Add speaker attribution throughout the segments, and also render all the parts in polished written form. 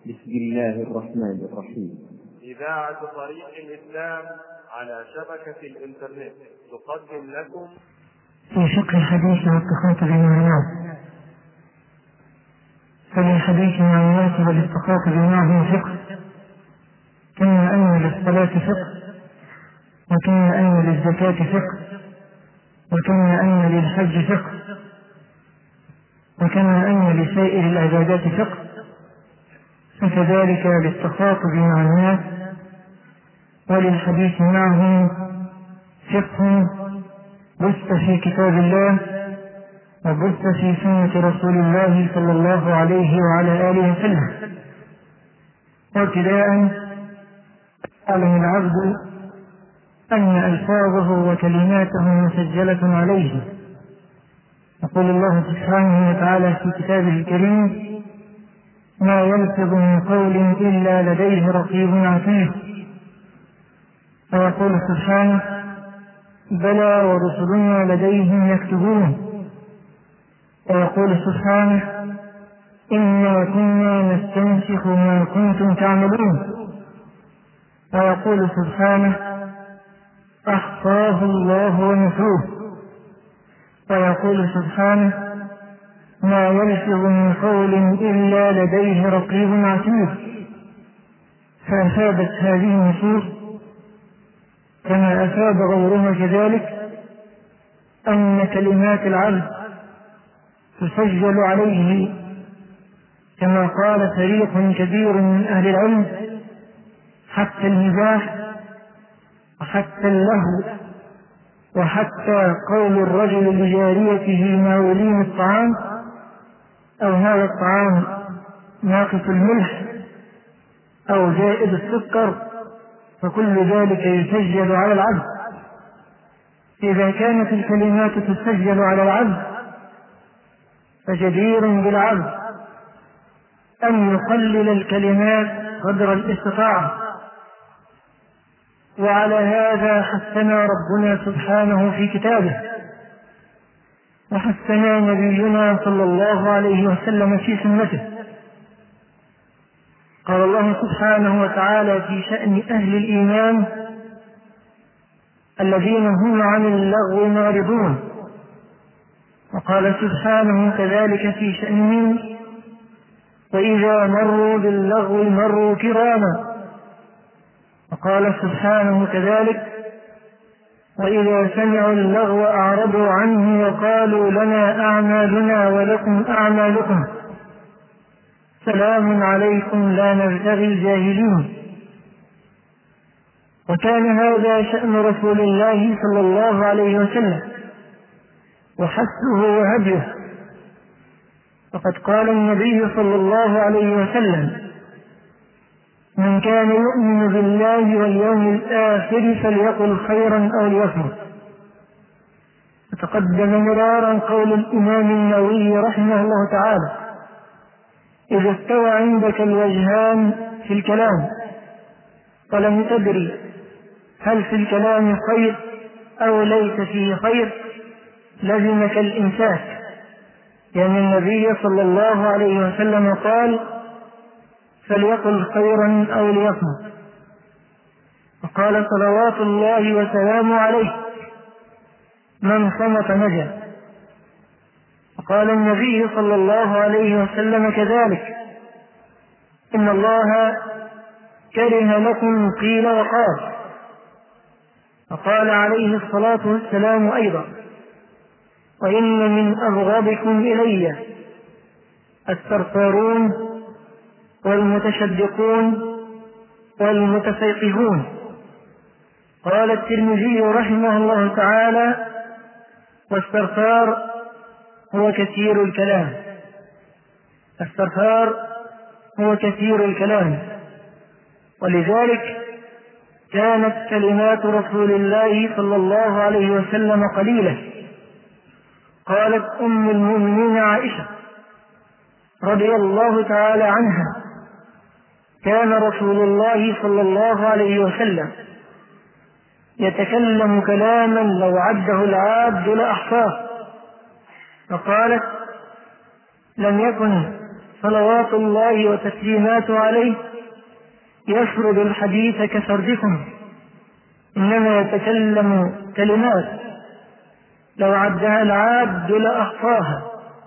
Speaker 1: بسم الله الرحمن الرحيم.
Speaker 2: إذاعة طريق الإسلام على شبكة الإنترنت تقدم لكم
Speaker 3: في فقه الحديث والتخاطب مع الناس. فللحديث مع الناس والاستخاطب معهم فقه، كما أن للصلاة فقه، وكما أن للزكاة فقه، وكما أن للحج فقه، وكما أن لسائر العبادات فقه، فكذلك للتخاطب مع الناس وللحديث معهم فقه بث في كتاب الله وبث في سنة رسول الله صلى الله عليه وعلى آله وسلم. وابتداء يعلم العبد أن ألفاظه وكلماته مسجلة عليه. يقول الله سبحانه وتعالى في كتابه الكريم: ما يلفظ من قول إلا لديه رقيب عتيد. ويقول سبحانه: بلى ورسلنا لديهم يكتبون. ويقول سبحانه: إنا كنا نستنسخ ما كنتم تعملون. ويقول سبحانه: أحصاه الله ونسوه. ويقول سبحانه: ما يلفظ من قول إلا لديه رقيب عتيد. فأفادت هذه النصوص كما أفاد غيرها كذلك أن كلمات العبد تسجل عليه، كما قال فريق كبير من أهل العلم: حتى المزاح وحتى اللهو وحتى قول الرجل لجاريته ما ولين الطعام، أو هذا الطعام ناقص الملح أو زائد السكر، فكل ذلك يسجل على العبد. إذا كانت الكلمات تسجل على العبد فجدير بالعبد أن يقلل الكلمات قدر الاستطاعة. وعلى هذا حثنا ربنا سبحانه في كتابه، وحثنا نبينا صلى الله عليه وسلم في سنته. قال الله سبحانه وتعالى في شأن أهل الإيمان الذين هم عن اللغو معرضون، وقال سبحانه كذلك في شأنهم: وإذا مروا باللغو مروا كراما. وقال سبحانه كذلك: وإذا سمعوا اللغو أعرضوا عنه وقالوا لنا أعمالنا ولكم أعمالكم سلام عليكم لا نبتغي الجاهلين. وكان هذا شأن رسول الله صلى الله عليه وسلم وحثه وهديه. وقد قال النبي صلى الله عليه وسلم: من كان يؤمن بالله واليوم الآخر فليقل خيرا أو ليصمت. وتقدم مرارا قول الإمام النووي رحمه الله تعالى: إذا استوى عندك الوجهان في الكلام ولم تدري هل في الكلام خير أو ليس فيه خير لزمك الإمساك، لأن النبي صلى الله عليه وسلم قال: فليقل خيرا أو ليصمت. وقال صلوات الله وسلامه عليه: من صمت نجا. وقال النبي صلى الله عليه وسلم كذلك: إن الله كره لكم قيل وقال. وقال عليه الصلاة والسلام أيضا: وإن من أبغضكم إلي الثرثارون والمتشدقون والمتفيقهون. قال الترمذي رحمه الله تعالى: والثرثار هو كثير الكلام. الثرثار هو كثير الكلام. ولذلك كانت كلمات رسول الله صلى الله عليه وسلم قليلة. قالت أم المؤمنين عائشة رضي الله تعالى عنها: كان رسول الله صلى الله عليه وسلم يتكلم كلاما لو عده العاد لأحصاه. فقالت: لم يكن صلوات الله وتسليماته عليه يسرد الحديث كسردكم، إنما يتكلم كلمات لو عدها العاد لأخفاها.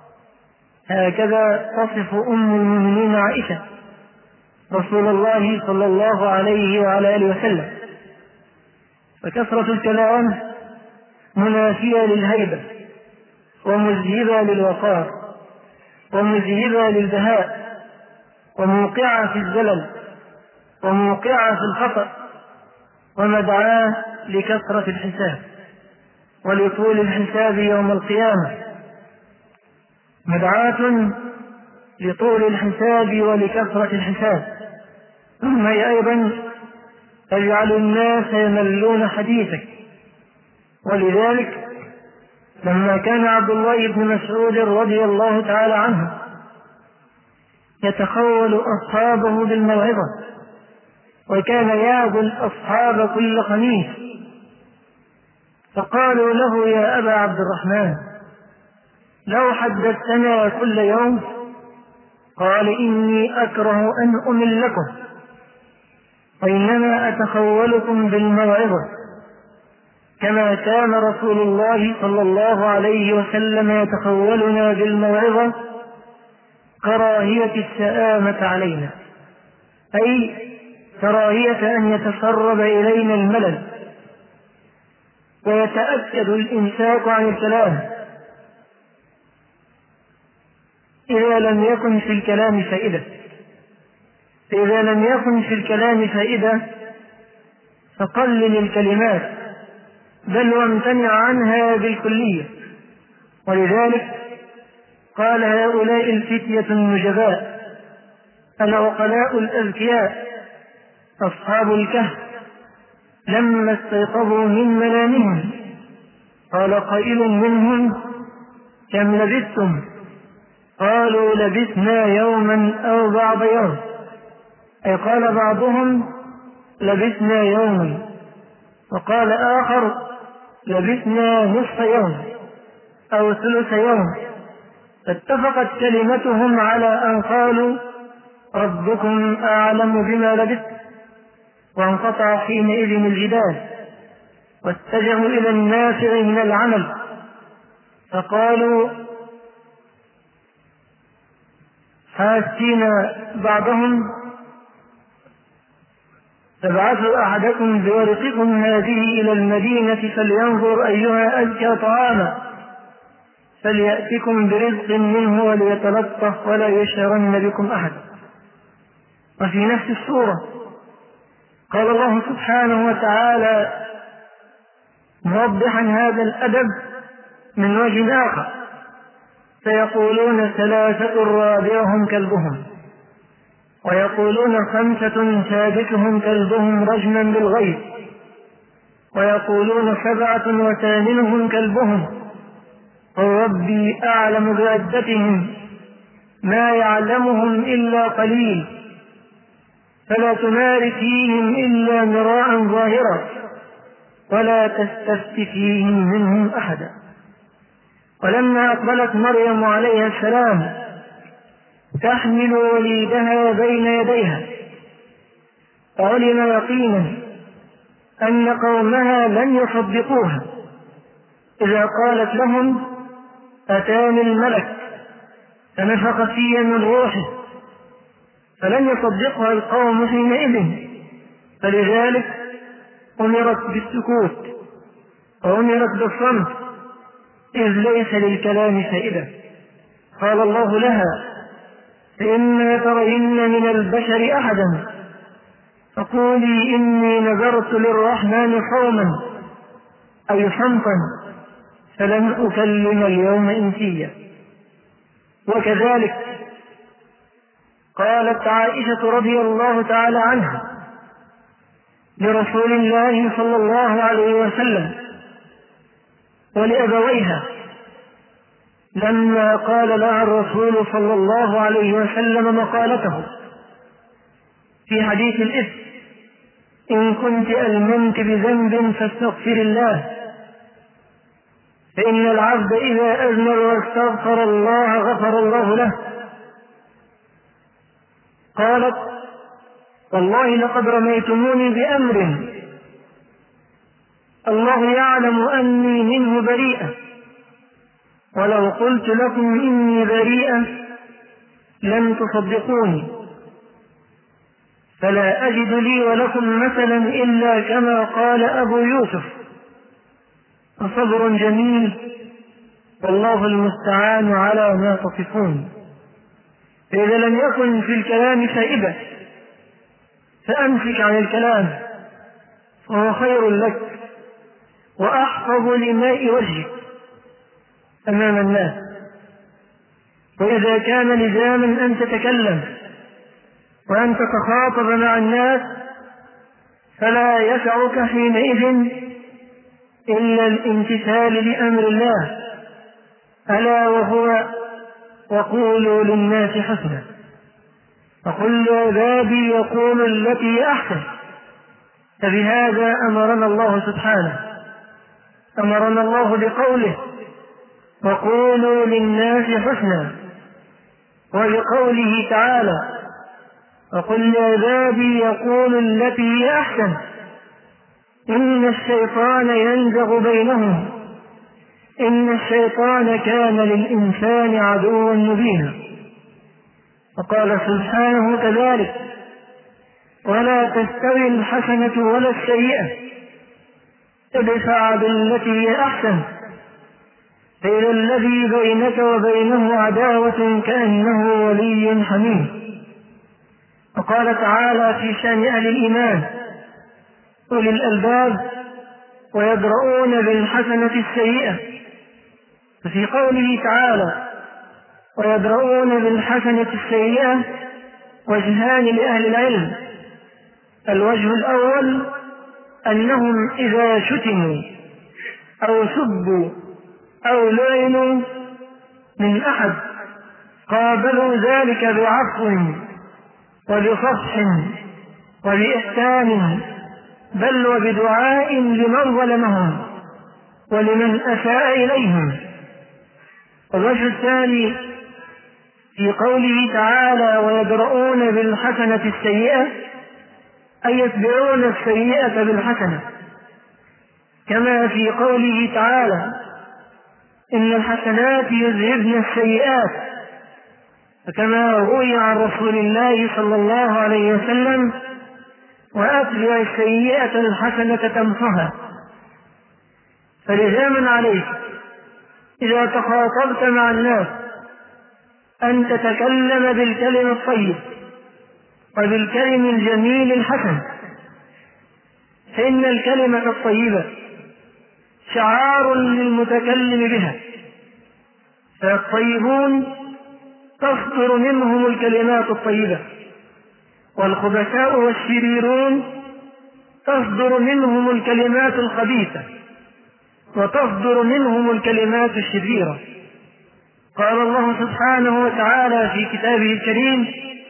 Speaker 3: هكذا تصف أم المؤمنين عائشة رسول الله صلى الله عليه وعلى آله وسلم. فكثرة الكلام منافية للهيبة ومذهبة للوقار ومذهبة للبهاء وموقعة في الزلل وموقعة في الخطأ ومدعاة لكثرة الحساب ولطول الحساب يوم القيامة، مدعاة لطول الحساب ولكثرة الحساب. ثم هي أيضا تجعل الناس يملون حديثك. ولذلك لما كان عبد الله بن مسعود رضي الله تعالى عنه يتخول أصحابه بالموعظة، وكان يعظ الأصحاب كل خميس، فقالوا له: يا أبا عبد الرحمن، لو حدثتنا كل يوم. قال: إني أكره أن أملكم، وإنما أتخولكم بالموعظة، كما كان رسول الله صلى الله عليه وسلم يتخولنا بالموعظة كراهية السآمة علينا، أي كراهية أن يتسرب إلينا الملل ويتأكد الإمساك عن الكلام إذا لم يكن في الكلام فائدة. فإذا لم يكن في الكلام فائدة فقلل الكلمات، بل وامتنع عنها بالكلية. ولذلك قال هؤلاء الفتية النجباء العقلاء الأذكياء أصحاب الكهف لما استيقظوا من منامهم قال قائل منهم: كم لبثتم؟ قالوا: لبثنا يوما أو بعض يوم. أي قال بعضهم: لبثنا يوما، وقال آخر: لبثنا نصف يوم أو ثلث يوم. فاتفقت كلمتهم على أن قالوا: ربكم أعلم بما لبثت. وانقطع حينئذ الجدال واتجهوا إلى النافع من العمل، فقالوا حاسين بعضهم: فابعثوا أحدكم بورقكم هذه إلى المدينة فلينظر أيها أزكى طعاما فليأتكم برزق منه وليتلطف ولا يشعرن بكم أحد. وفي نفس السورة قال الله سبحانه وتعالى موضحا هذا الأدب من وجه آخر: سيقولون ثلاثة رابعهم كلبهم، ويقولون خمسة سادسهم كلبهم رجما بالغيب، ويقولون سبعة وثامنهم كلبهم، قل ربي أعلم بعدتهم ما يعلمهم إلا قليل فلا تمار فيهم إلا مراء ظاهرا ولا تستفت فيهم منهم أحدا. ولما أقبلت مريم عليها السلام تحمل وليدها بين يديها علم يقينا أن قومها لن يصدقوها إذا قالت لهم: أتاني الملك فنفخ في من روحه، فلن يصدقها القوم حينئذ. فلذلك أمرت بالسكوت وأمرت بالصمت، إذ ليس للكلام فائدة. قال الله لها: فإما ترين من البشر أحدا فقولي إني نذرت للرحمن صوما أي صمتا فلن أكلم اليوم إنسيا. وكذلك قالت عائشة رضي الله تعالى عنها لرسول الله صلى الله عليه وسلم ولأبويها لما قال لها الرسول صلى الله عليه وسلم مقالته في حديث الإثم: إن كنت ألممت بذنب فاستغفر الله، فإن العبد إذا أذنب واستغفر الله غفر الله له. قالت: والله لقد رميتموني بأمر الله يعلم أني منه بريئة، ولو قلت لكم إني بريئة لم تصدقوني، فلا أجد لي ولكم مثلا إلا كما قال أبو يوسف: فصبر جميل والله المستعان على ما تصفون. فإذا لم يكن في الكلام فائدة فأمسك عن الكلام، فهو خير لك وأحفظ لماء وجهك أمام الناس. وإذا كان لزاما أن تتكلم وأن تتخاطب مع الناس فلا يسعك حينئذ إلا الامتثال لأمر الله، ألا وهو: وقولوا للناس حسنا، وقل عبادي يقولوا التي هي أحسن. فبهذا أمرنا الله سبحانه، أمرنا الله بقوله: وقولوا للناس حسنا، وبقوله تعالى: وقل عبادي يقولوا التي هي أحسن إن الشيطان ينزغ بينهم إن الشيطان كان للإنسان عدوا مبينا. وقال سبحانه كذلك: ولا تستوي الحسنة ولا السيئة ادفع بالتي هي أحسن فإذا الذي بينك وبينه عداوة كأنه ولي حميم. وقال تعالى في شأن أهل الإيمان: أولي الألباب ويدرؤون بالحسنة السيئة. ففي قوله تعالى ويدرؤون بالحسنة السيئة وجهان لأهل العلم: الوجه الأول أنهم إذا شتموا أو سبوا أو لعنوا من أحد قابلوا ذلك بعفو وبصفح وبإحسان، بل وبدعاء لمن ظلمهم ولمن أساء إليهم. الوجه الثاني في قوله تعالى ويدرؤون بالحسنة السيئة أي يتبعون السيئة بالحسنة، كما في قوله تعالى إن الحسنات يذهبن السيئات، فكما روي عن رسول الله صلى الله عليه وسلم: وأتبع السيئة الحسنة تمحها. فلزاما عليك إذا تخاطبت مع الناس أن تتكلم بالكلم الطيب وبالكلم الجميل الحسن، فإن الكلمة الطيبة شعار للمتكلم بها، فالطيبون تصدر منهم الكلمات الطيبة، والخبثاء والشريرون تصدر منهم الكلمات الخبيثة وتصدر منهم الكلمات الشريرة. قال الله سبحانه وتعالى في كتابه الكريم: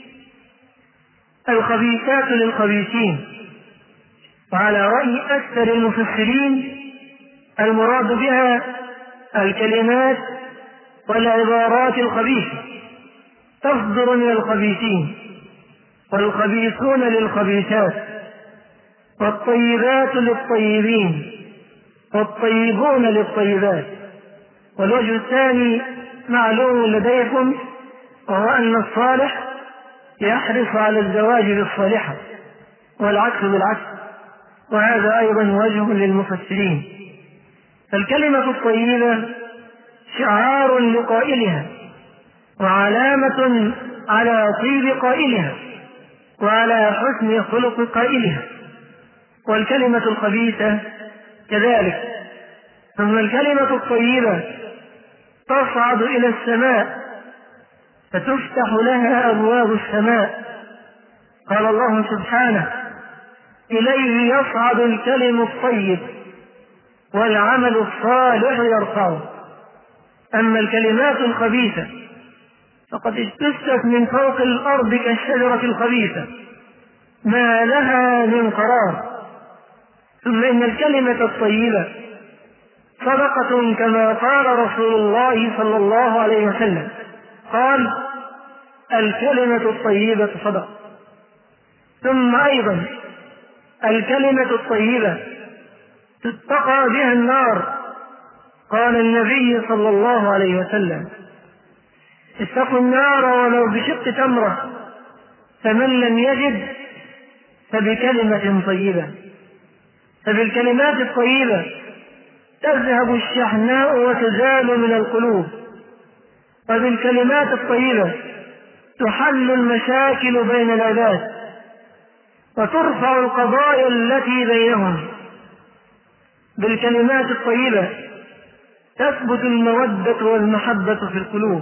Speaker 3: الخبيثات للخبيثين. وعلى رأي أكثر المفسرين المراد بها الكلمات والعبارات الخبيثة تصدر من الخبيثين، والخبيثون للخبيثات، والطيبات للطيبين، والطيبون للطيبات. والوجه الثاني معلوم لديكم، وهو أن الصالح يحرص على الزواج بالصالحة والعكس بالعكس، وهذا أيضا وجه للمفسرين. فالكلمة الطيبة شعار لقائلها وعلامة على طيب قائلها وعلى حسن خلق قائلها، والكلمة الخبيثة كذلك. ثم الكلمة الطيبة تصعد إلى السماء فتفتح لها أبواب السماء. قال الله سبحانه: إليه يصعد الكلم الطيب والعمل الصالح يرفعه. أما الكلمات الخبيثة فقد اجتثت من فوق الأرض كالشجرة الخبيثة ما لها من قرار. ثم إن الكلمة الطيبة صدقة كما قال رسول الله صلى الله عليه وسلم، قال: الكلمة الطيبة صدقة. ثم أيضا الكلمة الطيبة تتقى بها النار. قال النبي صلى الله عليه وسلم: اتقوا النار ولو بشق تمرة، فمن لم يجد فبكلمة طيبة. فبالكلمات الطيبة تذهب الشحناء وتزال من القلوب، وبالكلمات الطيبة تحل المشاكل بين العباد وترفع القضايا التي بينهم. بالكلمات الطيبة تثبت المودة والمحبة في القلوب.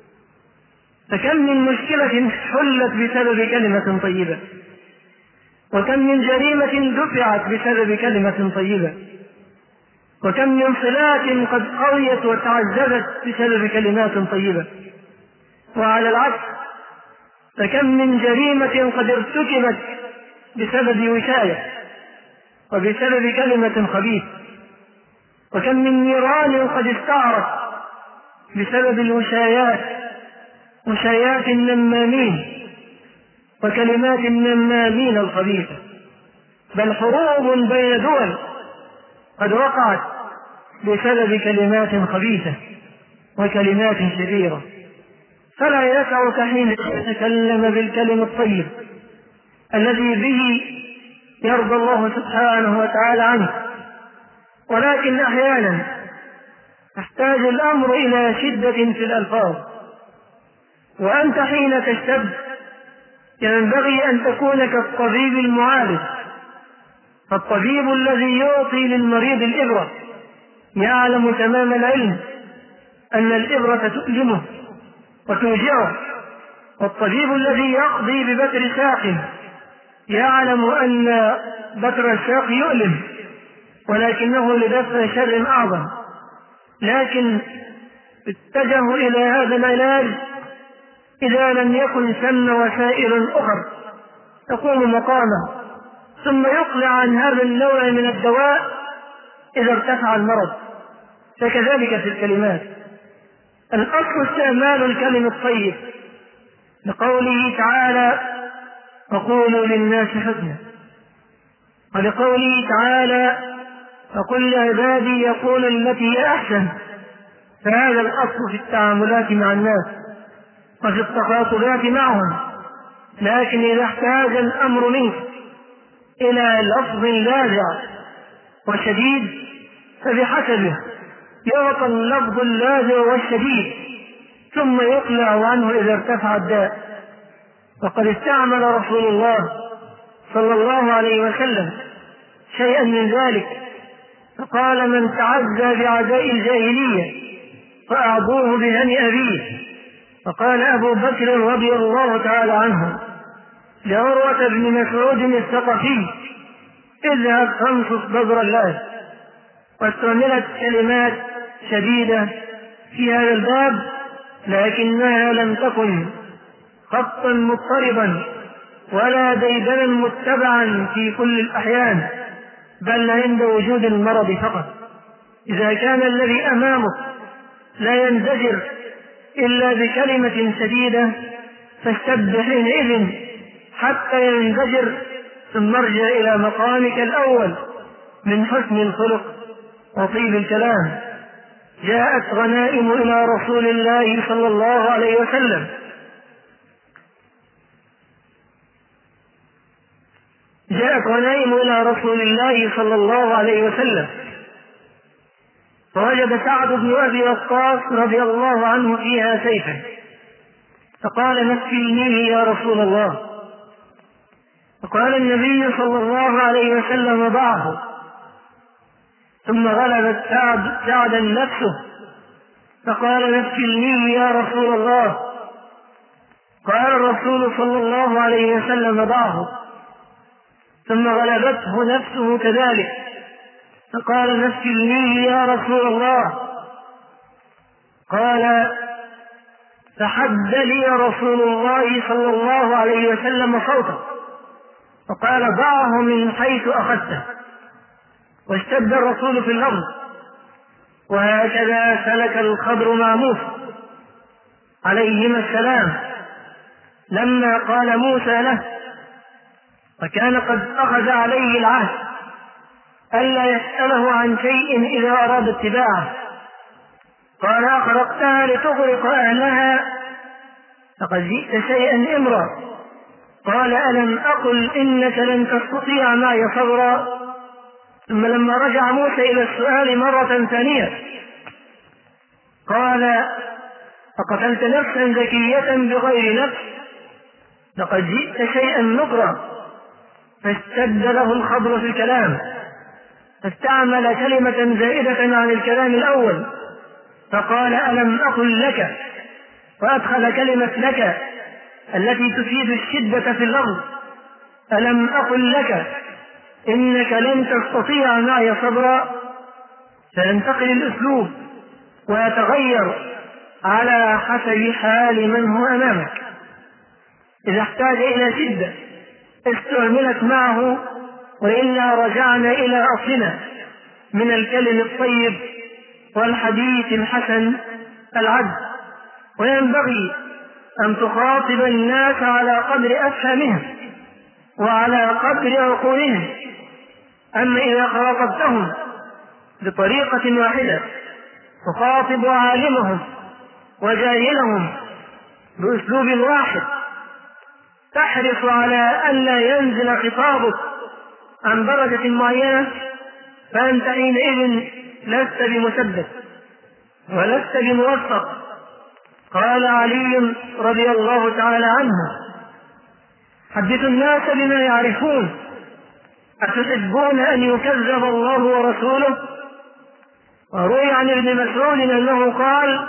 Speaker 3: فكم من مشكلة حلت بسبب كلمة طيبة، وكم من جريمة دفعت بسبب كلمة طيبة، وكم من صلات قد قويت وتعززت بسبب كلمات طيبة. وعلى العكس فكم من جريمة قد ارتكبت بسبب وشاية وبسبب كلمة خبيثة، وكم من نيران قد استعرت بسبب الوشايات، وشايات النمامين وكلمات النمامين الخبيثة. بل حروب بين دول قد وقعت بسبب كلمات خبيثة وكلمات شريرة. فلا يسعك حين تتكلم بالكلم الطيب الذي به يرضى الله سبحانه وتعالى عنه، ولكن أحيانا يحتاج الأمر إلى شدة في الألفاظ. وأنت حين تشتد ينبغي أن تكون كالطبيب المعالج، فالطبيب الذي يعطي للمريض الإبرة يعلم تمام العلم أن الإبرة تؤلمه وتوجعه، والطبيب الذي يقضي ببتر ساق يعلم أن بتر الساق يؤلم ولكنه لدفع شر أعظم، لكن اتجهوا إلى هذا العلاج إذا لم يكن ثم وسائل أخرى تقوم مقامه، ثم يقلع عن هذا النوع من الدواء إذا ارتفع المرض. فكذلك في الكلمات الأصل استعمال الكلم الطيب، لقوله تعالى: وقولوا للناس حسنا، ولقوله تعالى: وقل لعبادي يقول التي هي أحسن. فهذا الأصل في التعاملات مع الناس وفي التخاطبات معهم. لكن إذا احتاج الأمر منك إلى لفظ لاذع وشديد فبحسبه يعطى اللفظ اللاذع والشديد ثم يقلع عنه إذا ارتفع الداء. وقد استعمل رسول الله صلى الله عليه وسلم شيئا من ذلك، فقال: من تعزى بعزاء الجاهلية فأعضوه بهني أبيه. فقال أبو بكر رضي الله تعالى عنه لعروة بن مسعود الثقفي: اذهب فانصف بدر الله. واستعملت كلمات شديدة في هذا الباب، لكنها لم تكن خطا مضطربا ولا ديدنا متبعا في كل الأحيان، بل عند وجود المرض فقط. إذا كان الذي أمامك لا ينزجر إلا بكلمة شديدة فاشتد حينئذ حتى ينزجر، ثم ارجع إلى مقامك الأول من حسن الخلق وطيب الكلام. جاءت غنائم إلى رسول الله صلى الله عليه وسلم فوجد سعد بن أبي وقاص رضي الله عنه فيها سيفا، فقال: نكفلنيه يا رسول الله. فقال النبي صلى الله عليه وسلم: ضعه. ثم غلبت سعدا نفسه فقال: نكفلنيه يا رسول الله. قال الرسول صلى الله عليه وسلم: ضعه. ثم غلبته نفسه كذلك فقال: نكفلنيه يا رسول الله. قال: فحد لي رسول الله صلى الله عليه وسلم صوته فقال: ضعه من حيث أخذته. واشتد الرسول في الأرض. وهكذا سلك الخضر مع موسى عليهما السلام لما قال موسى له: وكان قد أخذ عليه العهد ألا يسأله عن شيء إذا أراد اتباعه. قال: أخرقتها لتغرق أهلها فقد جئت شيئا إمرا. قال: ألم أقل إنك لن تستطيع معي صبرا؟ ثم لما رجع موسى إلى السؤال مرة ثانية قال: أقتلت نفسا زكية بغير نفس لقد جئت شيئا نكرا. فاشتد له الخبر في الكلام، فاستعمل كلمة زائدة عن الكلام الأول فقال: ألم أقل لك، وأدخل كلمة لك التي تفيد الشدة في اللفظ. ألم أقل لك إنك لن تستطيع معي صبرا. فينتقل الأسلوب ويتغير على حسب حال من هو أمامك. إذا احتاج إلى شدة استعملت معه، وإلا رجعنا إلى أصلنا من الكلم الطيب والحديث الحسن العذب. وينبغي أن تخاطب الناس على قدر أفهامهم وعلى قدر عقولهم. أما إذا خاطبتهم بطريقة واحدة تخاطب عالمهم وجاهلهم بأسلوب واحد تحرص على ألا ينزل خطابك عن درجة معينة، فأنت حينئذ لست بمسدد ولست بموفق. قال علي رضي الله تعالى عنه: حدثوا الناس بما يعرفون، أتحبون أن يكذب الله ورسوله؟ وروي عن ابن مسعود أنه قال: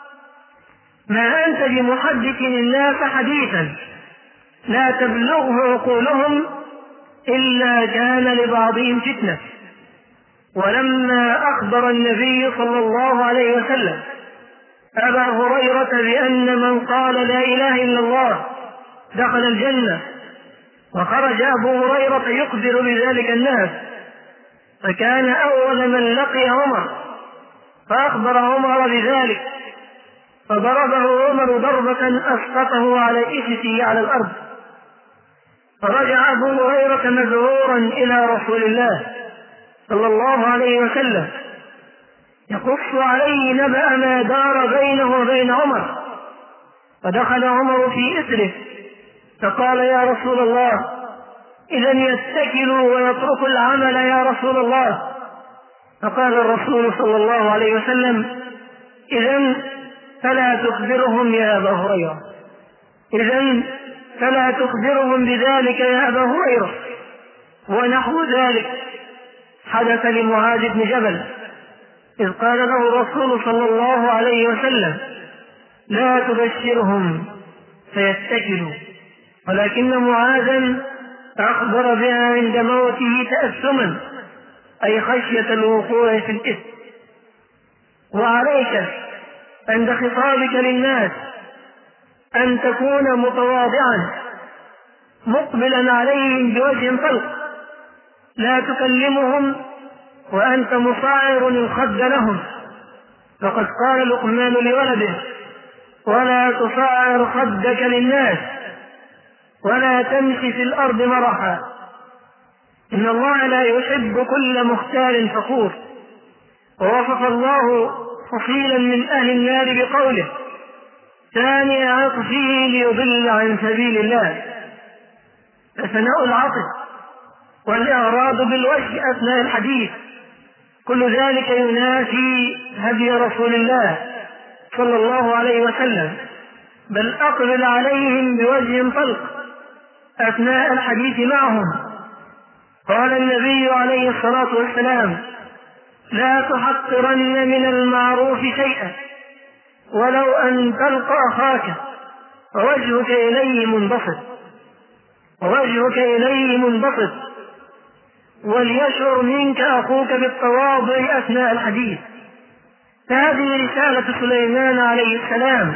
Speaker 3: ما أنت بمحدث الناس حديثا لا تبلغه عقولهم إلا كان لبعضهم فتنة. ولما أخبر النبي صلى الله عليه وسلم أبا هريرة بأن من قال لا إله إلا الله دخل الجنة، وخرج أبو هريرة يخبر بذلك الناس، فكان أول من لقي عمر فأخبر عمر بذلك، فضربه عمر ضربة أسقطه على إثته على الأرض. فرجع أبو هريرة مذعورا إلى رسول الله صلى الله عليه وسلم يقص عليه نبأ ما دار بينه وبين عمر. فدخل عمر في إثره فقال: يا رسول الله، إذن يتكلوا ويتركوا العمل يا رسول الله. فقال الرسول صلى الله عليه وسلم: إذن فلا تخبرهم يا أبا هريرة، إذن فلا تخبرهم بذلك يا أبا هريرة. ونحو ذلك حدث لمعاذ بن جبل إذ قال له الرسول صلى الله عليه وسلم: لا تبشرهم فيتكلوا. ولكن معاذا أخبر بها عند موته تأثما، أي خشية الوقوع في الإثم. وعليك عند خطابك للناس أن تكون متواضعا مقبلا عليهم بوجه طلق، لا تكلمهم وأنت مصاعر الخد لهم. فقد قال لقمان لولده: ولا تصاعر خدك للناس ولا تمشي في الأرض مرحا، إن الله لا يحب كل مختال فخور. ووصف الله فصيلا من أهل النار بقوله: ثاني عطفه ليضل عن سبيل الله. فثناء العطف والإعراض بالوجه أثناء الحديث كل ذلك ينافي هدي رسول الله صلى الله عليه وسلم، بل أقبل عليهم بوجه طلق أثناء الحديث معهم. قال النبي عليه الصلاة والسلام: لا تحقرن من المعروف شيئا ولو أن تلقى أخاك ووجهك إليه منبسط وليشعر منك أخوك بالتواضع أثناء الحديث. فهذه رسالة سليمان عليه السلام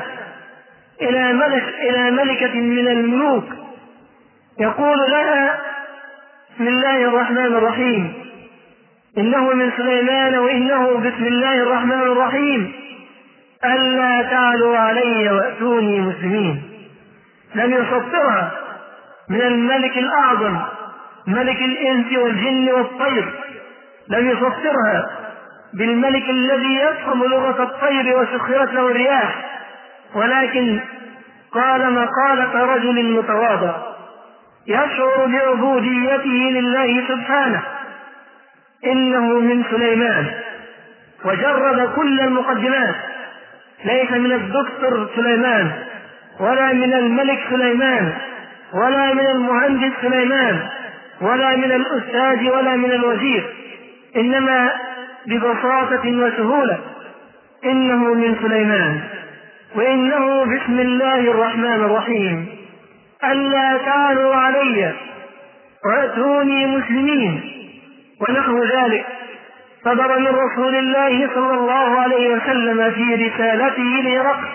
Speaker 3: إلى ملكة من الملوك، يقول لها: بسم الله الرحمن الرحيم، إنه من سليمان وإنه بسم الله الرحمن الرحيم، ألا تعلوا علي وأتوني مسلمين. لم يسطرها من الملك الأعظم ملك الإنس والجن والطير، لم يفسرها بالملك الذي يفهم لغة الطير وسخرت له الرياح، ولكن قال مقالة رجل متواضع يشعر بعبوديته لله سبحانه، إنه من سليمان، وجرد كل المقدمات، ليس من الدكتور سليمان ولا من الملك سليمان ولا من المهندس سليمان ولا من الأستاذ ولا من الوزير، إنما ببساطة وسهولة إنه من سليمان، وإنه بسم الله الرحمن الرحيم، ألا تعلوا علي وأتوني مسلمين، ونحو ذلك صدر من رسول الله صلى الله عليه وسلم في رسالته لهرقل.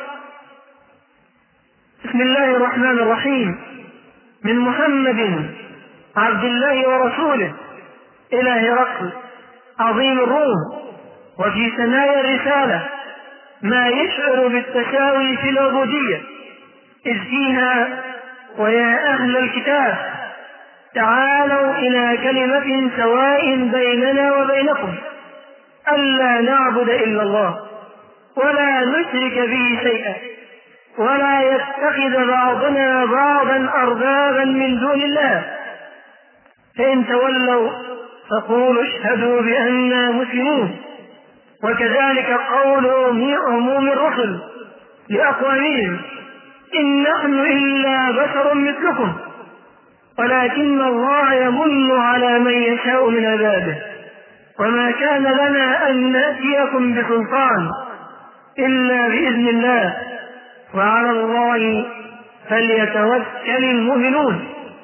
Speaker 3: بسم الله الرحمن الرحيم، من محمد عبد الله ورسوله إلى هرقل عظيم الروم. وفي ثنايا الرسالة ما يشعر بالتساوي في العبودية، إذ فيها: ويا أهل الكتاب تعالوا إلى كلمة سواء بيننا وبينكم ألا نعبد إلا الله ولا نشرك به شيئا ولا يتخذ بعضنا بعضا أربابا من دون الله، فإن تولوا فقولوا اشهدوا بأننا مسلمون. وكذلك قول عموم الرسل لأقوامهم: إن نحن إلا بشر مثلكم ولكن الله يمن على من يشاء من عباده، وما كان لنا أن نأتيكم بسلطان إلا بإذن الله وعلى الله فليتوكل المؤمنون.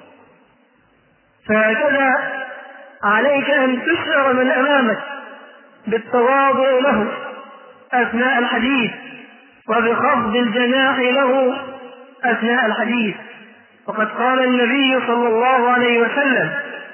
Speaker 3: فهكذا عليك أن تشعر من أمامك بالتواضع له أثناء الحديث وبخفض الجناح له أثناء الحديث. وقد قال النبي صلى الله عليه وسلم: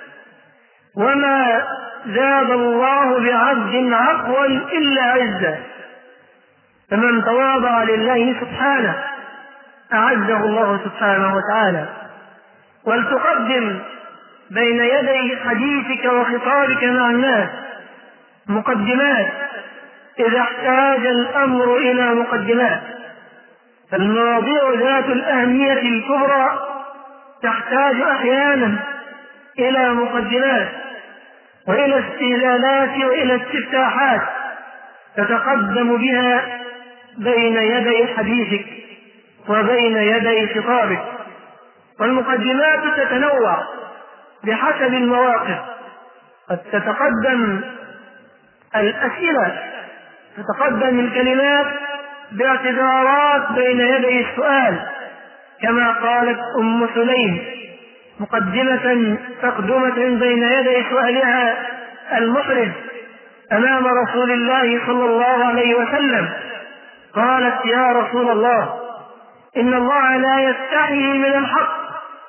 Speaker 3: وما زاد الله بعبد عفوا إلا عزا، فمن تواضع لله سبحانه أعزه الله سبحانه وتعالى. ولتقدم بين يدي حديثك وخطابك مع الناس مقدمات إذا احتاج الأمر إلى مقدمات، فالمواضيع ذات الأهمية الكبرى تحتاج أحيانا إلى مقدمات وإلى استهلالات وإلى استفتاحات تتقدم بها بين يدي حديثك وبين يدي خطابك. والمقدمات تتنوع بحسب المواقف، قد تتقدم الأسئلة، تتقدم الكلمات باعتذارات بين يدي السؤال، كما قالت أم سليم مقدمة تقدمة بين يدي سؤالها المحرج أمام رسول الله صلى الله عليه وسلم، قالت: يا رسول الله، إن الله لا يستحي من الحق.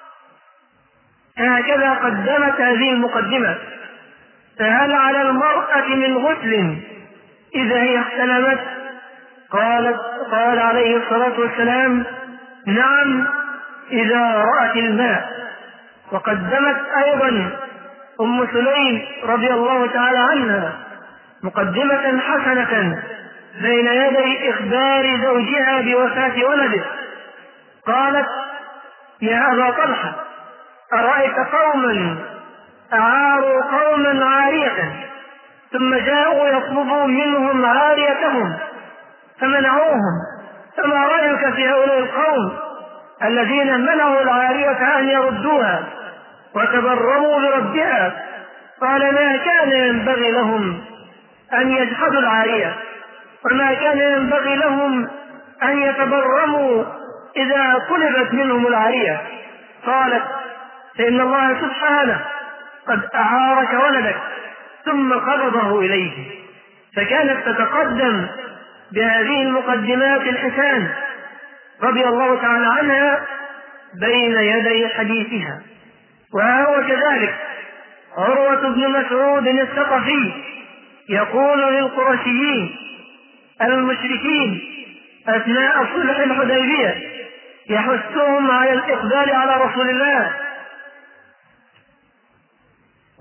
Speaker 3: هكذا قدمت هذه المقدمة. فهل على المرأة من غسل إذا هي احتلمت؟ قال عليه الصلاة والسلام: نعم إذا رأت الماء. وقدمت أيضا أم سليم رضي الله تعالى عنها مقدمة حسنة بين يدي إخبار زوجها بوفاة ولده، قالت: يا أبا طلحة، أرأيت قوما أعاروا قوما عارية ثم جاءوا يطلبوا منهم عاريتهم فمنعوهم، فما رأيك في هؤلاء القوم الذين منعوا العارية أن يردوها وتبرموا بربها؟ قال: ما كان ينبغي لهم أن يجحدوا العارية، وما كان ينبغي لهم أن يتبرموا إذا طلبت منهم العارية. قالت: فإن الله سبحانه قد أعارك ولدك ثم قبضه إليه. فكانت تتقدم بهذه المقدمات الحسان رضي الله تعالى عنها بين يدي حديثها. وهو كذلك عروة بن مسعود الثقفي يقول للقرشيين المشركين أثناء صلح الحديبية يحثهم على الإقبال على رسول الله: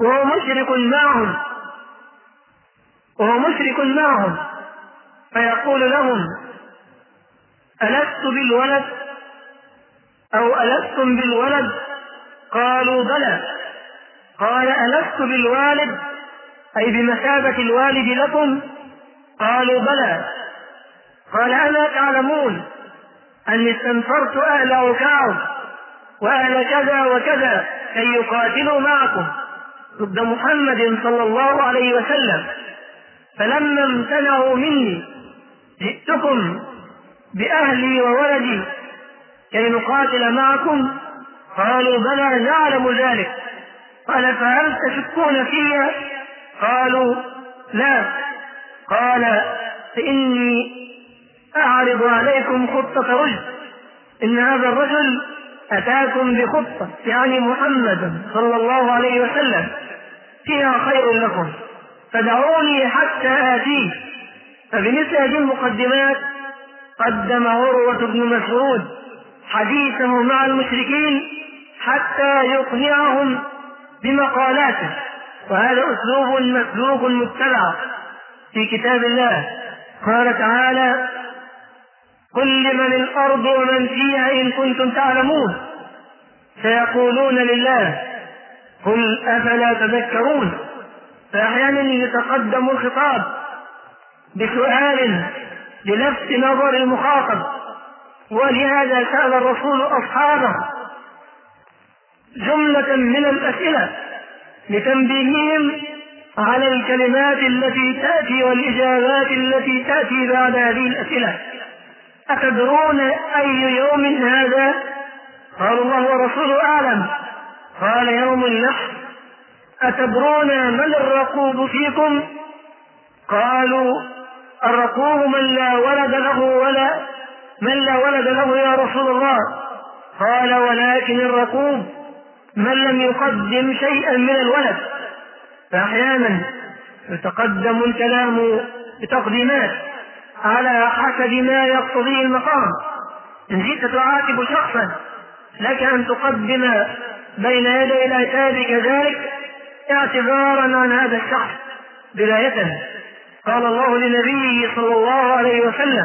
Speaker 3: وهو مشرك معهم فيقول لهم: ألست بالولد أو ألستم بالولد؟ قالوا: بلى. قال: ألست بالوالد أي بمثابة الوالد لكم؟ قالوا: بلى. قال: ألا تعلمون أني استنفرت أهل عكاظ وأهل كذا وكذا كي يقاتلوا معكم ضد محمد صلى الله عليه وسلم، فلما امتنعوا مني جئتكم بأهلي وولدي كي نقاتل معكم؟ قالوا: بلى نعلم ذلك. قال: فهل تشكون فيها؟ قالوا: لا. قال: فإني أعرض عليكم خطة رشد، إن هذا الرجل أتاكم بخطة، يعني محمد صلى الله عليه وسلم، فيها خير لكم، فدعوني حتى آتيه. فبمثل هذه المقدمات قدم عروة بن مسعود حديثه مع المشركين حتى يقنعهم بمقالاته، وهذا أسلوب مسلوك متبع في كتاب الله. قال تعالى: قل لمن الأرض ومن فيها إن كنتم تعلمون، سيقولون لله، قل أفلا تذكرون. فأحيانا يتقدم الخطاب بسؤال للفت نظر المخاطب، ولهذا سأل الرسول أصحابه جملة من الأسئلة لتنبيههم على الكلمات التي تأتي والإجابات التي تأتي بعد هذه الأسئلة. أتدرون أي يوم هذا؟ قالوا: الله ورسوله أعلم. قال: يوم النحر. أتدرون من الرقوب فيكم؟ قالوا: الرقوب من لا ولد له يا رسول الله. قال: ولكن الرقوب من لم يقدم شيئا من الولد. فأحيانا يتقدم الكلام بتقديمات على حسب ما يقتضيه المقام. إن جئت تعاتب شخصا لك أن تقدم بين يدي العتاب كذلك اعتذارا عن هذا الشخص بداية. قال الله لنبيه صلى الله عليه وسلم: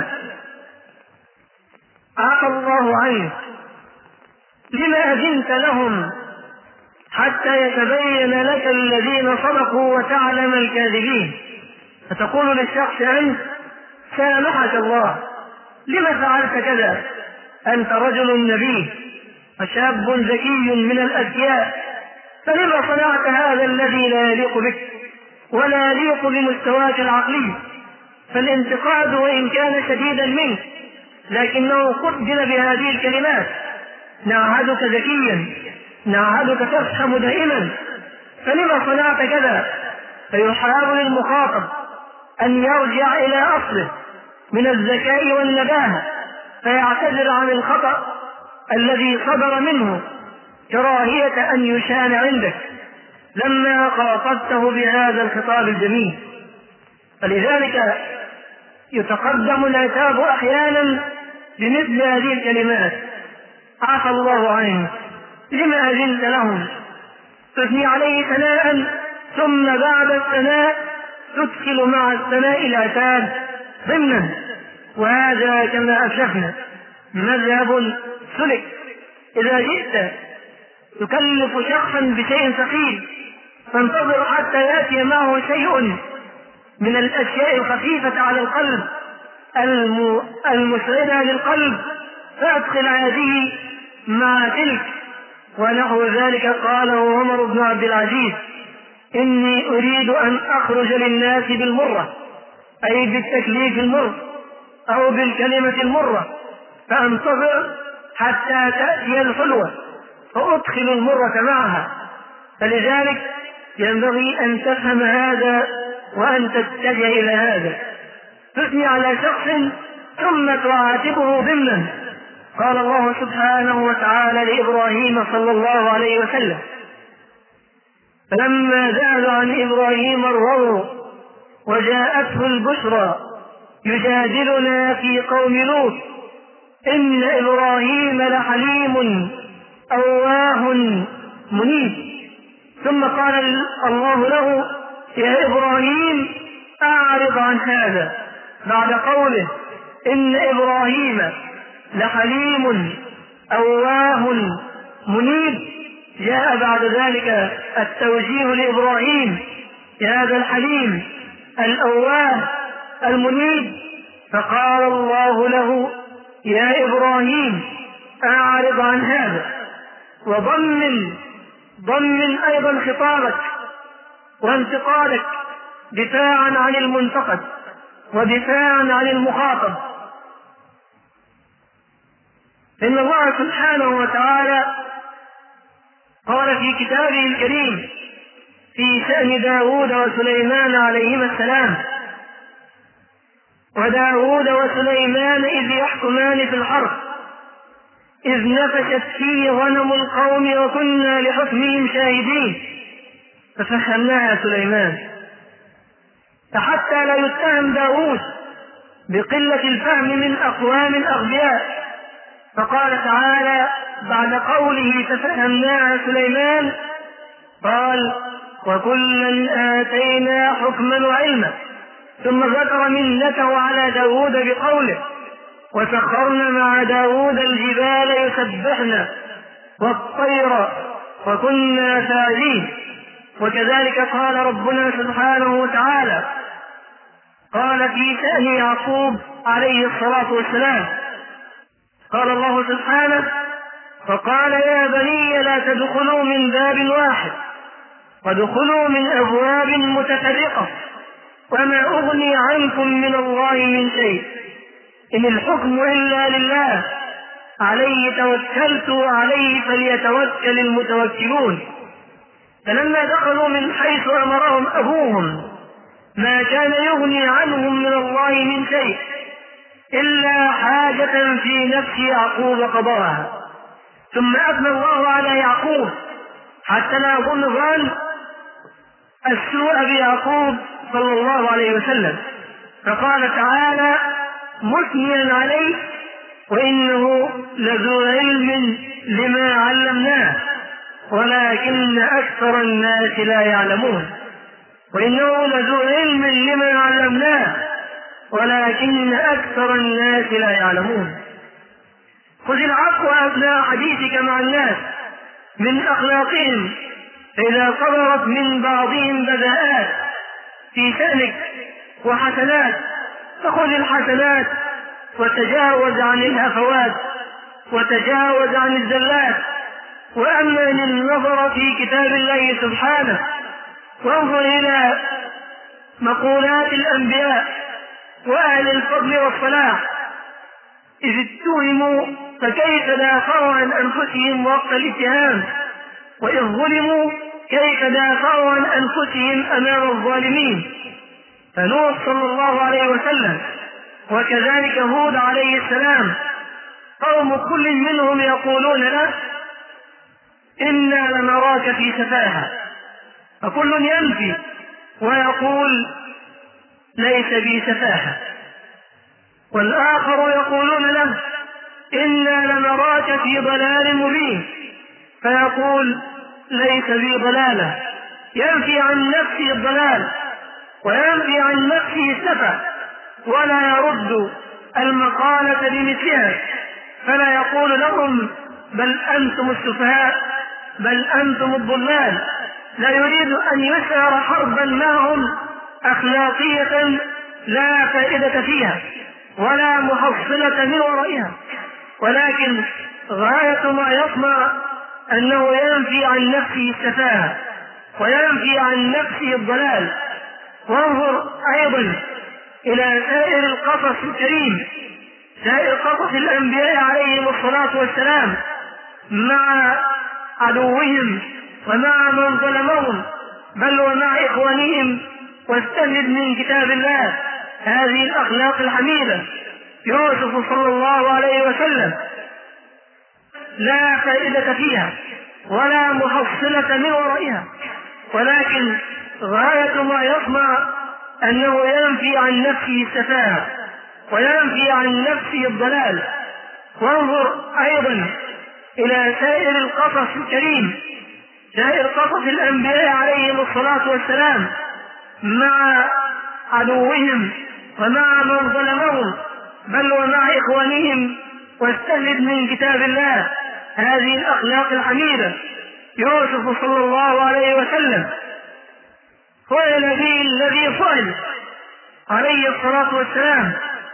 Speaker 3: عفى الله عنك، لما أذنت لهم حتى يتبين لك الذين صدقوا وتعلم الكاذبين. فتقول للشخص: أنت سامحك الله، لما فعلت كذا؟ أنت رجل نبي وشاب ذكي من الأذكياء، فلما صنعت هذا الذي لا يليق بك ولا يليق بمستواك العقلي؟ فالانتقاد وإن كان شديدا منك لكنه قدم بهذه الكلمات: نعهدك ذكيا، نعهدك تفهم دائما، فلما صنعت كذا؟ فيحاول المخاطب أن يرجع إلى أصله من الذكاء والنباهة فيعتذر عن الخطأ الذي صدر منه كراهية أن يشان عندك لما خاطبته بهذا الخطاب الجميل. فلذلك يتقدم العتاب أحيانا بمثل هذه الكلمات: عفى الله عنك، لما أذنت لهم؟ تثني عليه ثناء، ثم بعد الثناء تدخل مع الثناء العتاب ضمنا. وهذا كما أشرحنا مذهب سلك. إذا جئت تكلف شخصا بشيء ثقيل فانتظر حتى يأتي معه شيء من الأشياء الخفيفة على القلب المسعدة للقلب فأدخل هذه مع تلك. ونحو ذلك قاله عمر بن عبد العزيز: إني أريد أن أخرج للناس بالمرة، أي بالتكليف المر أو بالكلمة المرة، فأنتظر حتى تأتي الحلوة فأدخل المرة معها. فلذلك ينبغي أن تفهم هذا وأن تتجه إلى هذا. تثني على شخص ثم تعاتبه ضمنا. قال الله سبحانه وتعالى لإبراهيم صلى الله عليه وسلم: فلما ذهب عن إبراهيم الروع وجاءته البشرى يجادلنا في قوم لوط إن إبراهيم لحليم أواه منيب. ثم ثم قال الله له: يا إبراهيم أعرض عن هذا، بعد قوله: إن إبراهيم لحليم أواه منيب. جاء بعد ذلك التوجيه لإبراهيم: يا ذا الحليم الأواه المنيب. فقال الله له: يا إبراهيم أعرض عن هذا، وضمن أيضا خطابك وانتقادك دفاعا عن المنتقد ودفاعا عن المخاطب. إن الله سبحانه وتعالى قال في كتابه الكريم في شأن داود وسليمان عليهما السلام: وداود وسليمان إذ يحكمان في الحرث إذ نفشت فيه غنم القوم وكنا لحكمهم شاهدين ففهمناها سليمان. فحتى لا يتهم داود بقلة الفهم من أقوام أغبياء، فقال تعالى بعد قوله ففهمناها سليمان: قال: وكلا آتينا حكما وعلما. ثم ذكر منته على داود بقوله: وسخرنا مع داود الجبال يسبحن والطير وكنا فاعلين. وكذلك قال ربنا سبحانه وتعالى، قال في شأن يعقوب عليه الصلاة والسلام، قال الله سبحانه: فقال يا بني لا تدخلوا من باب واحد وادخلوا من أبواب متفرقة وما أغني عنكم من الله من شيء إن الحكم إلا لله عليه توكلت وعليه فليتوكل المتوكلون. فلما دخلوا من حيث أمرهم أبوهم ما كان يغني عنهم من الله من شيء إلا حاجة في نفس يعقوب قضاها. ثم أثنى الله على يعقوب حتى لا يظن ظن السوء بيعقوب صلى الله عليه وسلم، فقال تعالى مثنيا عليه: وإنه لذو علم لما علمناه ولكن أكثر الناس لا يعلمون. وإنه لذو علم لما علمناه ولكن أكثر الناس لا يعلمون. خذ العفو أثناء حديثك مع الناس من أخلاقهم، فإذا صدرت من بعضهم بذاءات في شأنك وحسنات فخذ الحسنات وتجاوز عن الهفوات وتجاوز عن الزلات، وأمن النظر في كتاب الله سبحانه وانظر إلى مقولات الأنبياء وأهل الفضل والصلاح إذ اتهموا فكيف دافعوا عن أنفسهم وقت الاتهام، وإذ ظلموا كيف دافعوا عن أنفسهم أمام الظالمين. فنوح صلى الله عليه وسلم وكذلك هود عليه السلام قوم كل منهم يقولون له: إنا لنراك في سفاهة، فكل ينفي ويقول: ليس بي سفاهة. والآخر يقولون له: إنا لنراك في ضلال مبين، فيقول: ليس بي ضلالة. ينفي عن نفسه الضلال وينفي عن نفسه السفه ولا يرد المقالة بمثلها، فلا يقول لهم: بل أنتم السفهاء، بل أنتم الضلال. لا يريد أن يسعر حربا معهم أخلاقية لا فائدة فيها ولا محصلة من ورائها، ولكن غاية ما يصنع أنه ينفي عن نفسه السفاهة وينفي عن نفسه الضلال. وانظر أيضا إلى سائر القصص الكريم، سائر قصص الأنبياء عليهم الصلاة والسلام مع عدوهم ومع من ظلمهم بل ومع إخوانهم، واستند من كتاب الله هذه الأخلاق الحميدة. يوسف صلى الله عليه وسلم لا فائدة فيها ولا محصلة من ورائها، ولكن غاية ما يصنع أنه ينفي عن نفسه السفاهة وينفي عن نفسه الضلال. وانظر أيضا إلى سائر القصص الكريم، سائر قصص الأنبياء عليهم الصلاة والسلام مع عدوهم ومع من ظلمهم بل ومع إخوانهم، واستهد من كتاب الله هذه الأخلاق الحميدة. يوسف صلى الله عليه وسلم هو النبي الذي صلى عليه الصلاة والسلام،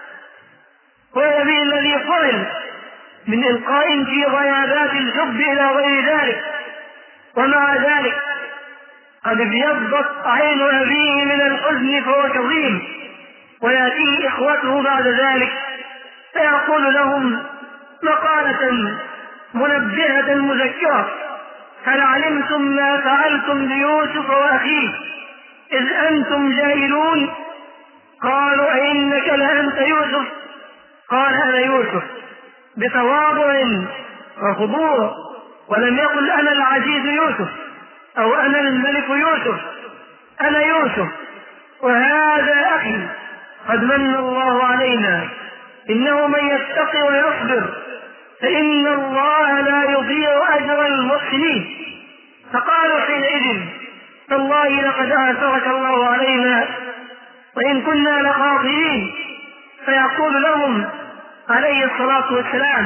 Speaker 3: هو النبي الذي صلى من إلقاء في غيابات الحب إلى غير ذلك، ومع ذلك قد ابيضت عين أبيه من الحزن فهو كظيم، ويأتيه إخوته بعد ذلك فيقول لهم مقالة منبهة مذكرة: هل علمتم ما فعلتم بيوسف وأخيه إذ أنتم جاهلون؟ قالوا أئنك لأنت يوسف؟ قال أنا يوسف، بتواضع وخضوع، ولم يقل أنا العزيز يوسف أو أنا الملك يوسف، أنا يوسف وهذا أخي قد من الله علينا، إنه من يتقي ويصبر فإن الله لا يضيع أجر المحسنين. فقالوا حينئذ تالله لقد آثرك الله علينا وإن كنا لخاطئين. فيقول لهم عليه الصلاة والسلام: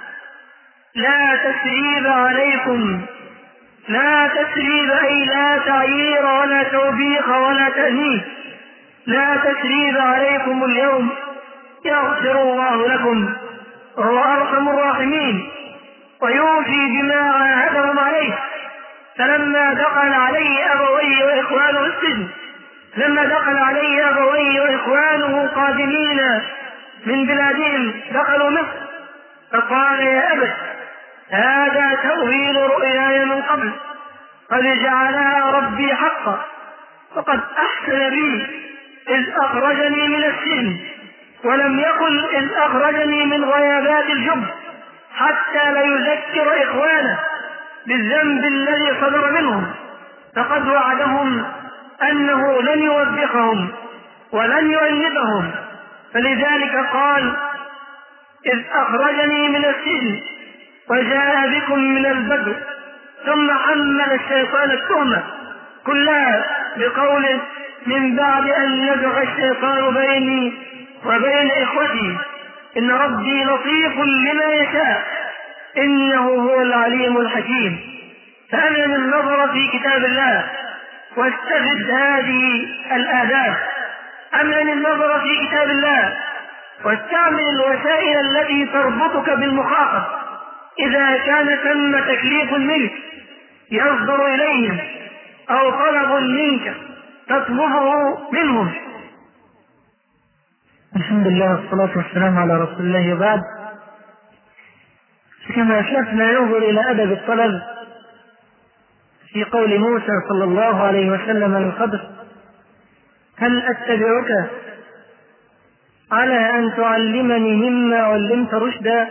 Speaker 3: لا تثريب عليكم، لا تثريب أي لا تعيير ولا توبيخ ولا تأنيب، لا تثريب عليكم اليوم، يغفر الله لكم وهو أرحم الراحمين ويوفي بما عاهدهم عليه. فلما دخل عليه أبويه وإخوانه السجن، لما دخل عليه أبويه وإخوانه قادمين من بلادهم دخلوا مصر، فقال: يا أبت هذا تأويل رؤياي من قبل قد جعلها ربي حقا، وقد أحسن بي إذ أخرجني من السجن، ولم يقل إذ أخرجني من غيابات الجب، حتى لا يذكر إخوانه بالذنب الذي صدر منهم، فقد وعدهم أنه لن يوبخهم ولن يؤنبهم، فلذلك قال: إذ أخرجني من السجن وجاء بكم من البدو، ثم حمل الشيطان التهمة كلها بقوله: من بعد أن نزغ الشيطان بيني وبين إخوتي إن ربي لطيف لما يشاء إنه هو العليم الحكيم. فأمن النظر في كتاب الله واستفد هذه الآداب، أمن النظر في كتاب الله واستعمل الوسائل التي تربطك بالمخاطب إذا كان ثم تكليف منك يصدر إليهم أو طلب منك تطلبه منهم.
Speaker 1: الحمد لله والصلاة والسلام على رسول الله. وبعد، كما أسلفنا ينظر إلى أدب الطلب في قول موسى صلى الله عليه وسلم للخضر: هل أتبعك على أن تعلمني مما علمت رشدا؟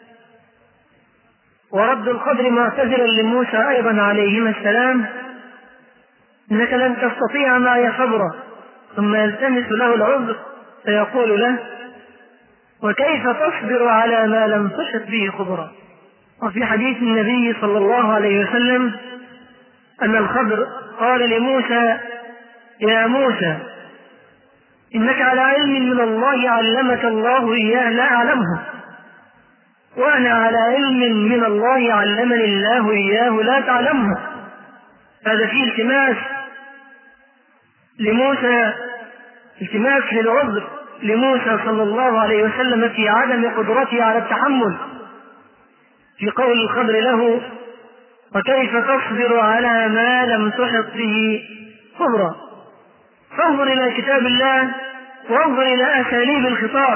Speaker 1: ورد الخضر معتذرا لموسى أيضا عليهما السلام: إنك لن تستطيع معي صبرا. ثم يلتمس له العذر فيقول له: وكيف تصبر على ما لم تحط به خبرا؟ وفي حديث النبي صلى الله عليه وسلم أن الخضر قال لموسى: يا موسى إنك على علم من الله علمك الله إياه لا أعلمه، وأنا على علم من الله علمني الله إياه لا تعلمه. هذا فيه التماس لموسى، التماس للعذر لموسى صلى الله عليه وسلم في عدم قدرته على التحمل، في قول الخضر له: وكيف تصبر على ما لم تحط به خبرا؟ فانظر إلى كتاب الله وانظر إلى أساليب الخطاب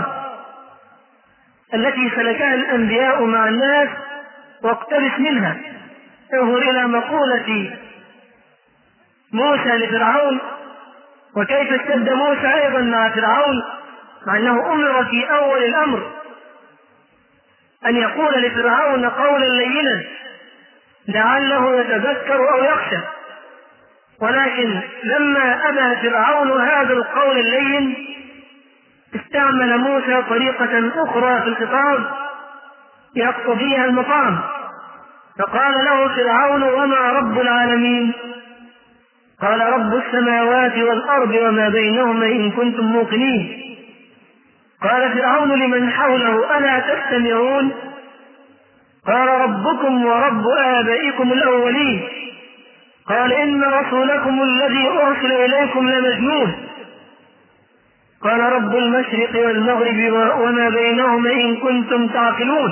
Speaker 1: التي سلكها الأنبياء مع الناس واقتبس منها. انظر إلى مقولة موسى لفرعون، وكيف اشتد موسى أيضا مع فرعون، مع أنه أمر في أول الأمر أن يقول لفرعون قولا لينا لعله يتذكر أو يخشى، ولكن لما أبى فرعون هذا القول اللين استعمل موسى طريقة أخرى في الخطاب يقتضيها المقام، فقال له فرعون: وما رب العالمين؟ قال: رب السماوات والأرض وما بينهما إن كنتم موقنين. قال فرعون لمن حوله: ألا تستمعون؟ قال: ربكم ورب آبائكم الأولين. قال: إن رسولكم الذي أرسل إليكم لمجنون. قال: رب المشرق والمغرب وما بينهما إن كنتم تعقلون.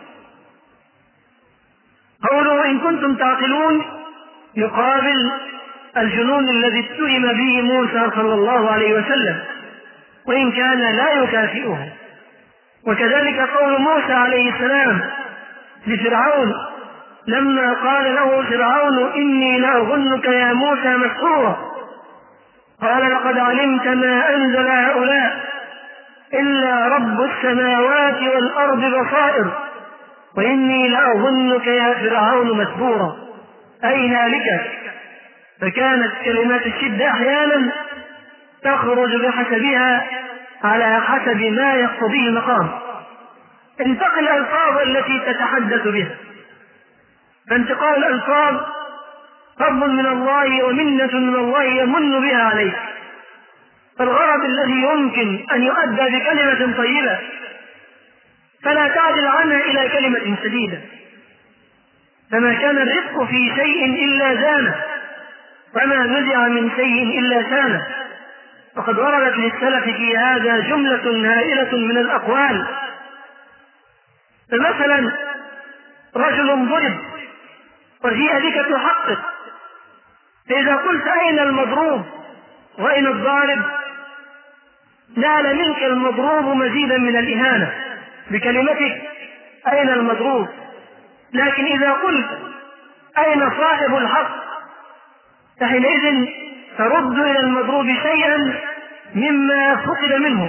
Speaker 1: قوله إن كنتم تعقلون يقابل الجنون الذي اتهم به موسى صلى الله عليه وسلم، وإن كان لا يكافئه. وكذلك قول موسى عليه السلام لفرعون لما قال له فرعون: إني لأظنك يا موسى مسحورا. قال: لقد علمت ما أنزل هؤلاء إلا رب السماوات والأرض بصائر وإني لأظنك يا فرعون مسحورا، أي هالكا. فكانت كلمات الشدة أحيانا تخرج بحسبها على حسب ما يقتضيه المقام. انتقل الألفاظ التي تتحدث بها، فانتقال الألفاظ فضل من الله ومنة من الله يمن بها عليك. فالغرض الذي يمكن أن يؤدى بكلمة طيبة فلا تعدل عنها إلى كلمة شديدة. فما كان الرفق في شيء إلا زانه، وما نزع من شيء إلا سانه. وقد وردت للسلف في هذا جملة هائلة من الأقوال. فمثلا رجل ضرب وجيء بك تحقق، فإذا قلت أين المضروب وأين الضارب نال منك المضروب مزيدا من الإهانة بكلمتك أين المضروب. لكن إذا قلت أين صاحب الحق فحينئذ ترد إلى المضروب شيئا مما فقد منه،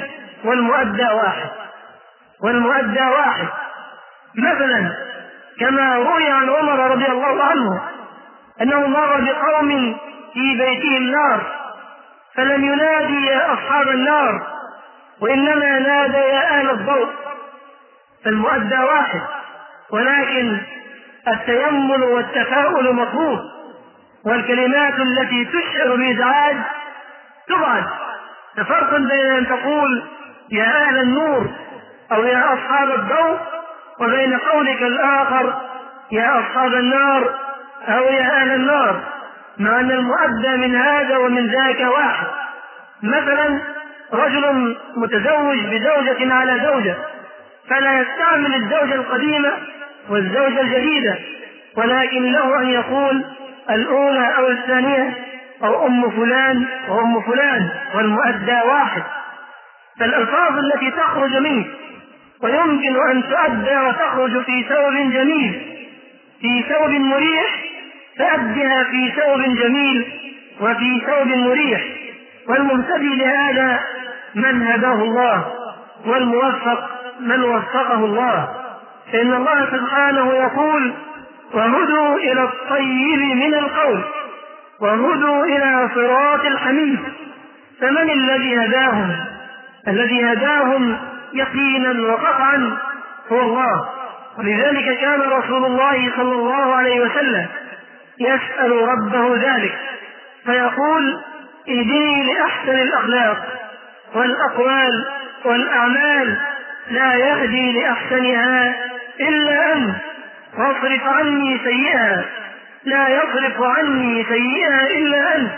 Speaker 1: والمؤدى واحد. مثلا كما روي عن عمر رضي الله عنه أنه مر بقوم في بيتهم نار فلم ينادي يا أصحاب النار وإنما نادى يا أهل الضوء، فالمؤدى واحد، ولكن التيمم والتفاؤل مطلوب، والكلمات التي تشعر بإزعاج تبعد. ففرق بين أن تقول يا أهل النور أو يا أصحاب الضوء وبين قولك الآخر يا أصحاب النار أو يا أهل النار، مع أن المؤدى من هذا ومن ذاك واحد. مثلا رجل متزوج بزوجة على زوجة فلا يستعمل الزوجة القديمة والزوجة الجديدة، ولكن له أن يقول الأولى أو الثانية أو أم فلان وأم فلان، والمؤدى واحد. فالألفاظ التي تخرج منك ويمكن أن تؤدى وتخرج في ثوب جميل في ثوب مريح فأدها في ثوب جميل وفي ثوب مريح. والمهتدي لهذا من هداه الله، والموفق من وفقه الله. فإن الله سبحانه يقول وهدوا إلى الطيب من القول وهدوا إلى صراط الحميد. فمن الذي هداهم؟ الذي هداهم يقينا وقطعا هو الله. ولذلك كان رسول الله صلى الله عليه وسلم يسأل ربه ذلك فيقول اهدني لأحسن الأخلاق والأقوال والأعمال لا يهدي لأحسنها إلا أنت، واصرف عني سيئها لا يصرف عني سيئها إلا أنت.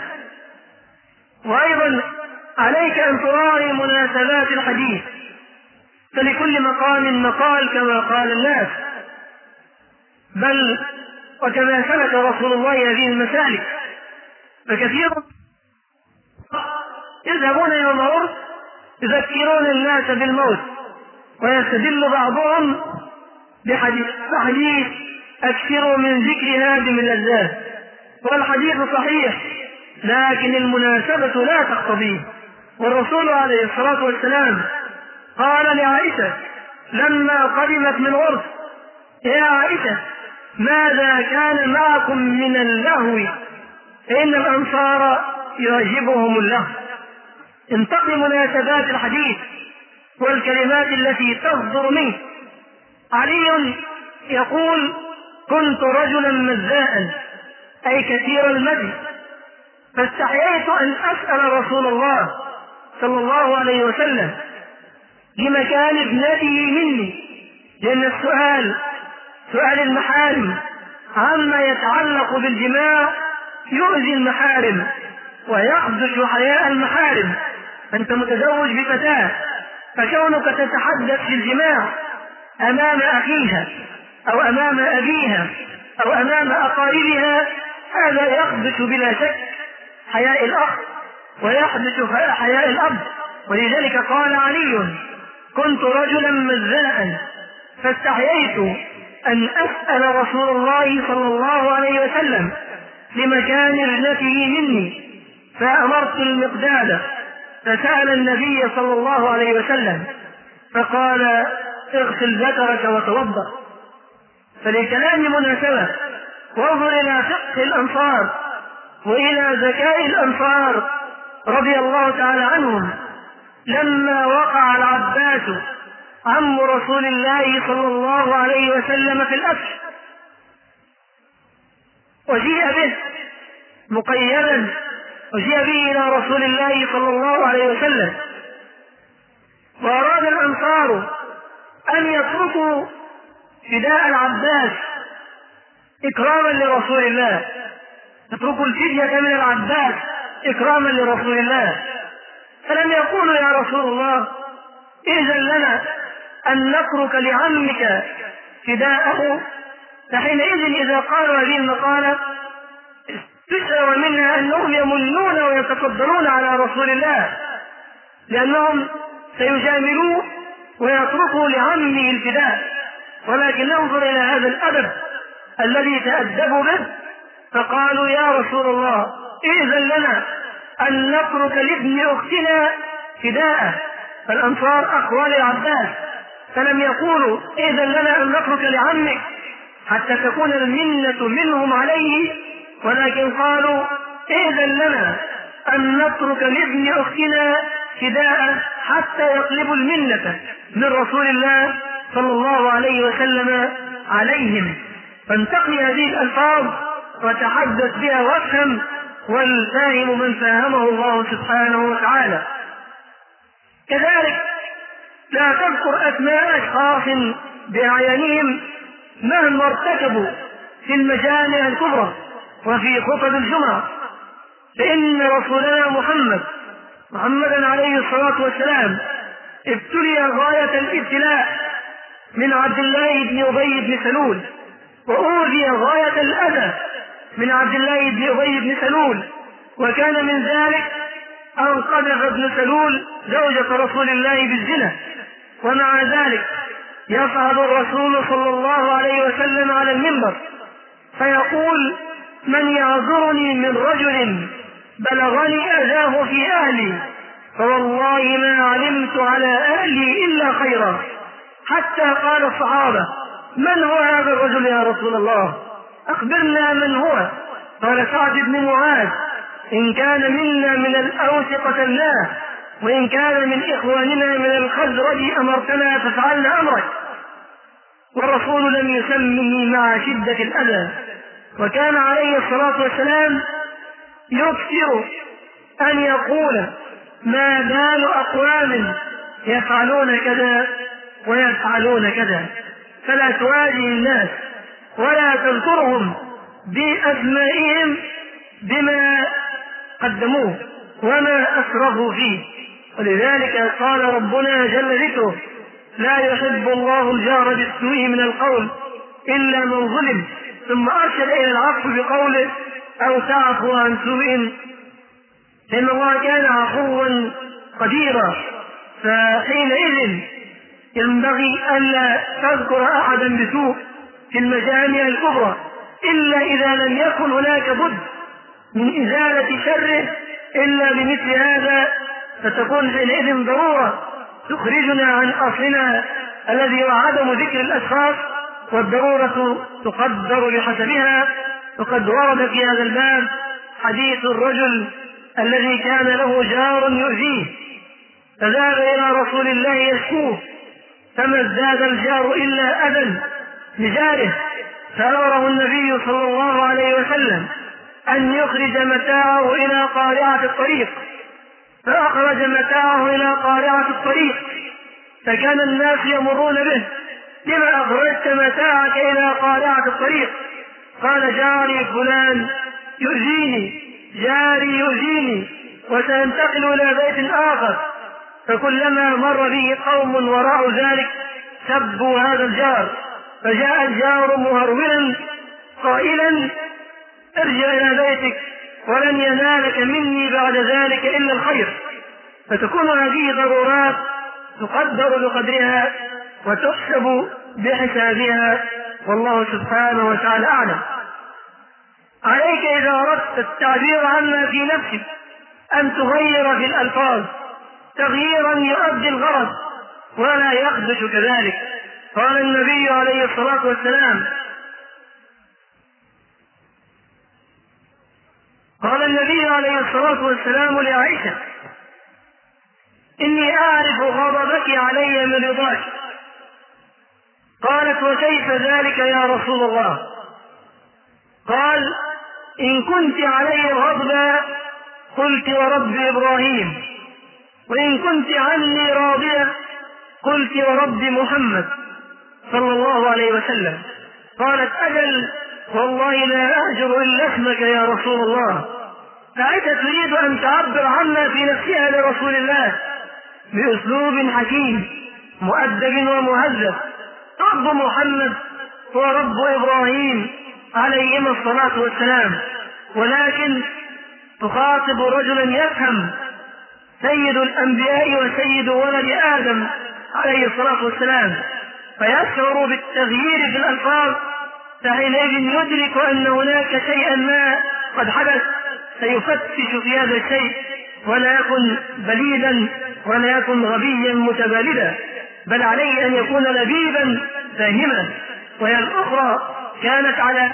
Speaker 1: وأيضا عليك أن تراعي مناسبات الحديث، فلكل مقام مقال كما قال الناس، بل وكما سلك رسول الله هذه المسالك. فكثير يذهبون إلى العرس يذكرون الناس بالموت، ويستدل بعضهم بحديث أكثروا من ذكر هادم اللذات، والحديث صحيح لكن المناسبة لا تقتضيه. والرسول عليه الصلاة والسلام قال لعائشة لما قدمت من عرس يا عائشة ماذا كان معكم من اللهو؟ فإن الأنصار يعجبهم اللهو. انتقي مناسبات الحديث والكلمات التي تصدر منه. علي يقول كنت رجلا مزاء أي كثير المزي، فاستحييت أن أسأل رسول الله صلى الله عليه وسلم لمكان ابنته مني، لأن السؤال سؤال المحارم عما يتعلق بالجماع يؤذي المحارم ويخدش حياء المحارم. أنت متزوج بفتاة، فكونك تتحدث في الجماع أمام أخيها أو أمام أبيها أو أمام أقاربها هذا يخدش بلا شك حياء الأخ ويخدش حياء الأب. ولذلك قال علي: كنت رجلا مزاء فاستحييت أن أسأل رسول الله صلى الله عليه وسلم لمكان ابنته مني، فأمرت المقداد فسأل النبي صلى الله عليه وسلم فقال: اغسل ذكرك وتوضأ. فللكلام مناسبة، وانظر إلى فقه الأنصار وإلى ذكاء الأنصار رضي الله تعالى عنهم. لما وقع العباس عم رسول الله صلى الله عليه وسلم في الأسر وجيء به مقيدا، وجيء به إلى رسول الله صلى الله عليه وسلم، وأراد الأنصار أن يتركوا فداء العباس إكراما لرسول الله، يتركوا الفدية من العباس إكراما لرسول الله، فلم يقولوا: يا رسول الله إذن لنا أن نترك لعمك فداءه. فحينئذ إذا قالوا هذه المقالة تشعر منها أنهم يمنون ويتفضلون على رسول الله، لأنهم سيجاملوه ويتركوا لعمه الفداء. ولكن انظر إلى هذا الأدب الذي تأدبوا به، فقالوا: يا رسول الله إذن لنا أن نترك لابن أختنا فداءه. فالأنصار أخوة للعباس، فلم يقولوا: إذن لنا أن نترك لعمك حتى تكون المنة منهم عليه، ولكن قالوا: إذن لنا أن نترك لابن أختنا فداءه حتى يقلب المنة من رسول الله صلى الله عليه وسلم عليهم. فانتقي هذه الألفاظ وتحدث بها وافهم، والفاهم من فهمه الله سبحانه وتعالى. كذلك لا تذكر أسماء أشخاص بأعيانهم مهما ارتكبوا في المجامع الكبرى وفي خطب الجمعة، فإن رسولنا محمدا عليه الصلاة والسلام ابتلي غاية الابتلاء من عبد الله بن أبي بن سلول، وأوذي غاية الأذى من عبد الله بن أبي بن سلول، وكان من ذلك أن قذف ابن سلول زوجة رسول الله بالزنا. ومع ذلك يصعد الرسول صلى الله عليه وسلم على المنبر فيقول: من يعذرني من رجل بلغني أذاه في أهلي فوالله ما علمت على أهلي إلا خيرا. حتى قال الصحابة: من هو هذا الرجل يا رسول الله؟ أخبرنا من هو. قال سعد بن معاذ: إن كان منا من الأوس قتلناه، وإن كان من إخواننا من الخزرج أمرتنا ففعلنا أمرك. والرسول لم يسمه مع شدة الأذى، وكان عليه الصلاة والسلام يكثر أن يقول: ما بال أقوام يفعلون كذا ويفعلون كذا. فلا تواجه الناس ولا تذكرهم بأسمائهم بما قدموه وما أسرفوا فيه. ولذلك قال ربنا جل ذكره: لا يحب الله الجار بالسوء من القول إلا من ظلم. ثم أرشد إلى العفو بقوله: أو تعفو عن سوء، لأن الله كان عفوا قديرا. فحينئذ ينبغي ألا تذكر أحدا بسوء في المجامع الكبرى إلا إذا لم يكن هناك بد من إزالة شره إلا بمثل هذا، فتكون حينئذ ضرورة تخرجنا عن أصلنا الذي هو عدم ذكر الأشخاص، والضرورة تقدر بحسبها. وقد ورد في هذا الباب حديث الرجل الذي كان له جار يؤذيه فذهب إلى رسول الله يشكوه، فما ازداد الجار إلا أذى لجاره، فأمره النبي صلى الله عليه وسلم أن يخرج متاعه إلى قارعة الطريق، فأخرج متاعه إلى قارعة الطريق، فكان الناس يمرون به: لما أخرجت متاعك إلى قارعة الطريق؟ قال: جاري فلان يؤذيني، جاري يؤذيني، وسينتقل إلى بيت آخر. فكلما مر به قوم وراء ذلك سبوا هذا الجار، فجاء الجار مهرولا قائلا: ارجع إلى بيتك ولن ينالك مني بعد ذلك إلا الخير. فتكون هذه ضرورات تقدر بقدرها وتحسب بحسابها، والله سبحانه وتعالى أعلم. عليك إذا أردت التعبير عما في نفسك أن تغير في الألفاظ تغييرا يؤدي الغرض ولا يخدش كذلك. قال النبي عليه الصلاة والسلام لعائشة: إني أعرف غضبك علي من رضاك. قالت: وكيف ذلك يا رسول الله؟ قال: إن كنت علي غضبا قلت ورب إبراهيم، وإن كنت عني راضية قلت ورب محمد صلى الله عليه وسلم. قالت: أجل والله لا أهجر إلا اسمك يا رسول الله. فعائشة تريد أن تعبر عما في نفسها لرسول الله بأسلوب حكيم مؤدب ومهذب. رب محمد هو رب إبراهيم عليهما الصلاة والسلام، ولكن تخاطب رجلا يفهم، سيد الأنبياء وسيد ولد آدم عليه الصلاة والسلام، فيشعر بالتغيير في الألفاظ، فحينئذ يدرك أن هناك شيئا ما قد حدث، سيفتش في هذا الشيء ولا يكن بليدا ولا يكن غبيا متبالدا، بل عليه أن يكون لبيبا فاهما. وهي الأخرى كانت على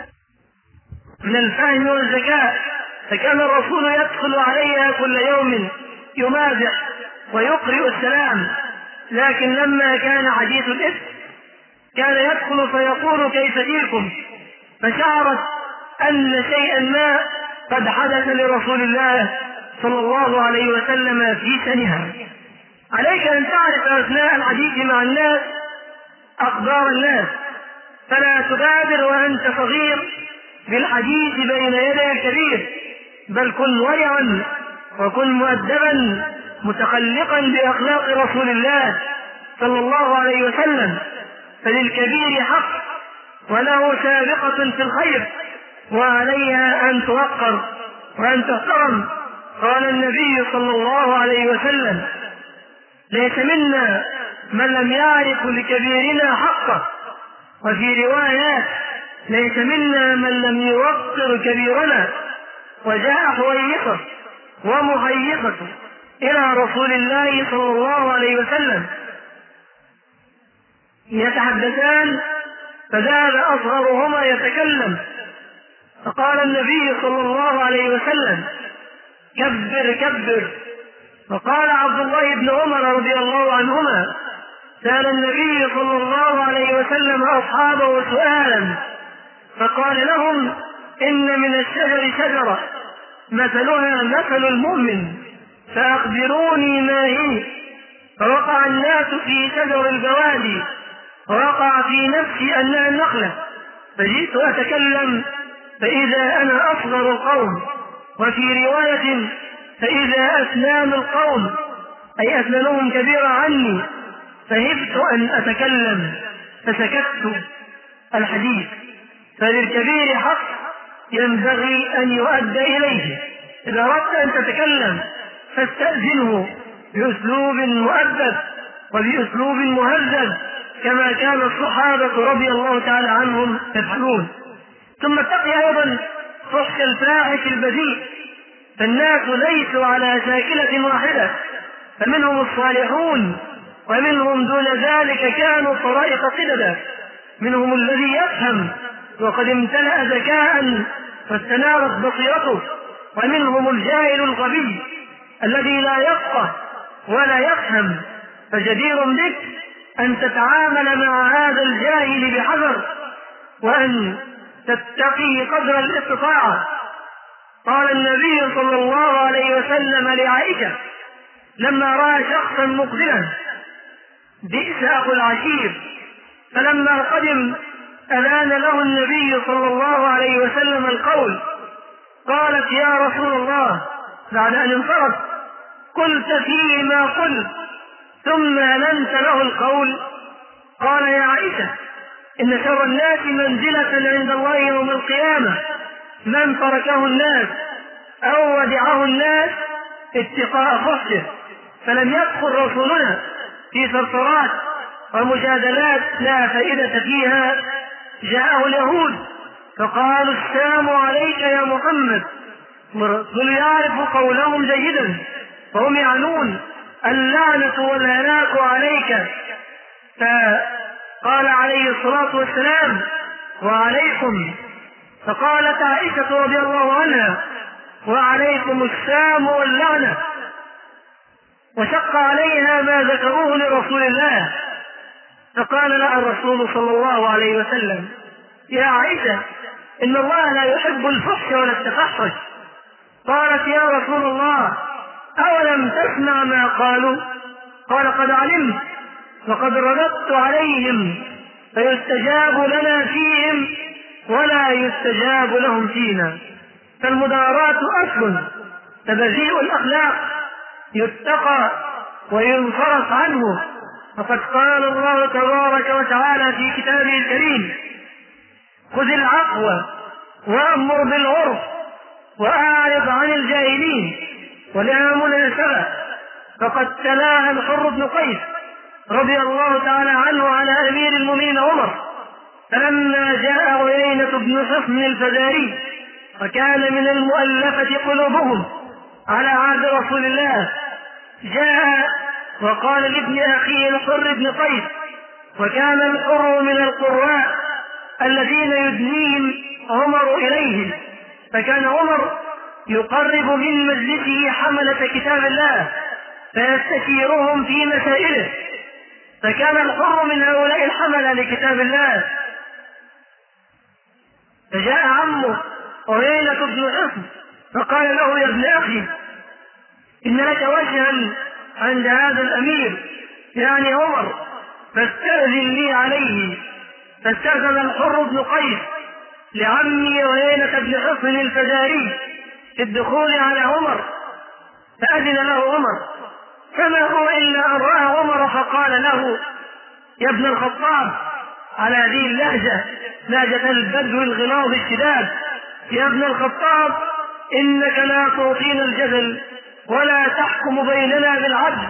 Speaker 1: من الفهم والذكاء، فكان الرسول يدخل عليها كل يوم يمازح ويقرئ السلام، لكن لما كان حديث الإفك كان يدخل فيقول: كيف فيكم؟ فشعرت أن شيئا ما قد حدث لرسول الله صلى الله عليه وسلم في شأنها. عليك أن تعرف أثناء الحديث مع الناس أخبار الناس، فلا تبادر وأنت صغير بالحديث بين يدي الكبير، بل كن ورعا وكن مؤدبا متخلقا بأخلاق رسول الله صلى الله عليه وسلم. فللكبير حق وله سابقة في الخير، وعليها أن توقر وأن تحترم. قال النبي صلى الله عليه وسلم: ليس منا من لم يعرف لكبيرنا حقه. وفي روايات: ليس منا من لم يوقر كبيرنا. وجاء حويصة ومهيصة إلى رسول الله صلى الله عليه وسلم يتحدثان، فذهب أصغرهما يتكلم، فقال النبي صلى الله عليه وسلم: كبر كبر. فقال عبد الله بن عمر رضي الله عنهما: سأل النبي صلى الله عليه وسلم أصحابه سؤالا فقال لهم: إن من الشجر شجرة مثلها مثل المؤمن فأخبروني ما هي. فوقع الناس في شجر البوادي، ووقع في نفسي أنها النخلة، فجئت أتكلم فإذا أنا أصغر القوم، وفي رواية: فإذا أسنان القوم، أي أسنانهم كبيرة عني، فهبت أن أتكلم فسكت الحديث. فللكبير حق ينبغي أن يؤدى إليه. إذا أردت أن تتكلم فاستأذنه بأسلوب مؤدب وبأسلوب مهذب كما كان الصحابة رضي الله تعالى عنهم يفعلون. ثم اتقي أيضا فحش الفاحش البذيء، فالناس ليسوا على شاكلة واحدة، فمنهم الصالحون ومنهم دون ذلك كانوا طرائق قددا. منهم الذي يفهم وقد امتلأ ذكاء واستنارت بصيرته، ومنهم الجاهل الغبي الذي لا يفقه ولا يفهم. فجدير بك أن تتعامل مع هذا الجاهل بحذر، وأن تتقي قدر الاستطاعة. قال النبي صلى الله عليه وسلم لعائشة لما رأى شخصا مقبلا: بئس أخو العشير. فلما قدم أذان له النبي صلى الله عليه وسلم القول. قالت: يا رسول الله، بعد أن انصرف: قلت فيه ما قلت ثم ألنت له القول؟ قال: يا عائشة، إن شر الناس منزلة عند الله يوم القيامة من تركه الناس أو ودعه الناس اتقاء فحشه. فلم يدخل رسولنا في ثرثرات ومجادلات لا فائدة فيها. جاءه اليهود فقالوا: السلام عليك يا محمد، والرسول يعرف قولهم جيدا، فهم يعنون اللعنة والهلاك عليك. فقال عليه الصلاة والسلام: وعليكم. فقالت عائشة رضي الله عنها: وعليكم السام واللعنة. وشق عليها ما ذكروه لرسول الله. فقال لها الرسول صلى الله عليه وسلم: يا عائشة، إن الله لا يحب الفحش ولا التفحش. قالت: يا رسول الله، أولم تسمع ما قالوا؟ قال: قد علمت، وقد رددت عليهم، فيستجاب لنا فيهم ولا يستجاب لهم فينا. فالمداراة أصل، فبذيء الأخلاق يتقى وينصرف عنه. فقد قال الله تبارك وتعالى في كتابه الكريم: خذ العفو وأمر بالعرف وأعرض عن الجاهلين. ولها مناسبة، فقد تلاها الحر بن قيس رضي الله تعالى عنه على أمير المؤمنين عمر، فلما جاء عيينة بن حصن الفزاري وكان من المؤلفة قلوبهم على عهد رسول الله، جاء وقال لابن أخيه الحر بن قيس، وكان الحر من القراء الذين يدنيهم عمر إليهم، فكان عمر يقرب من مجلسه حملة كتاب الله فيستشيرهم في مسائله، فكان الحر من هؤلاء الحملة لكتاب الله. فجاء عمه عيينة بن حصن فقال له: يا ابن أخي، إن لك وجها عند هذا الأمير يعني عمر، فاستأذن لي عليه. فاستأذن الحر بن قيس لعمي عيينة بن حصن الفزاري في الدخول على عمر، فأذن له عمر، فما هو إلا أن رأى عمر فقال له: يا ابن الخطاب، على هذه اللهجة، لهجة البدو الغلاظ الشداد: يا ابن الخطاب، إنك لا تعطينا الجدل ولا تحكم بيننا بالعدل.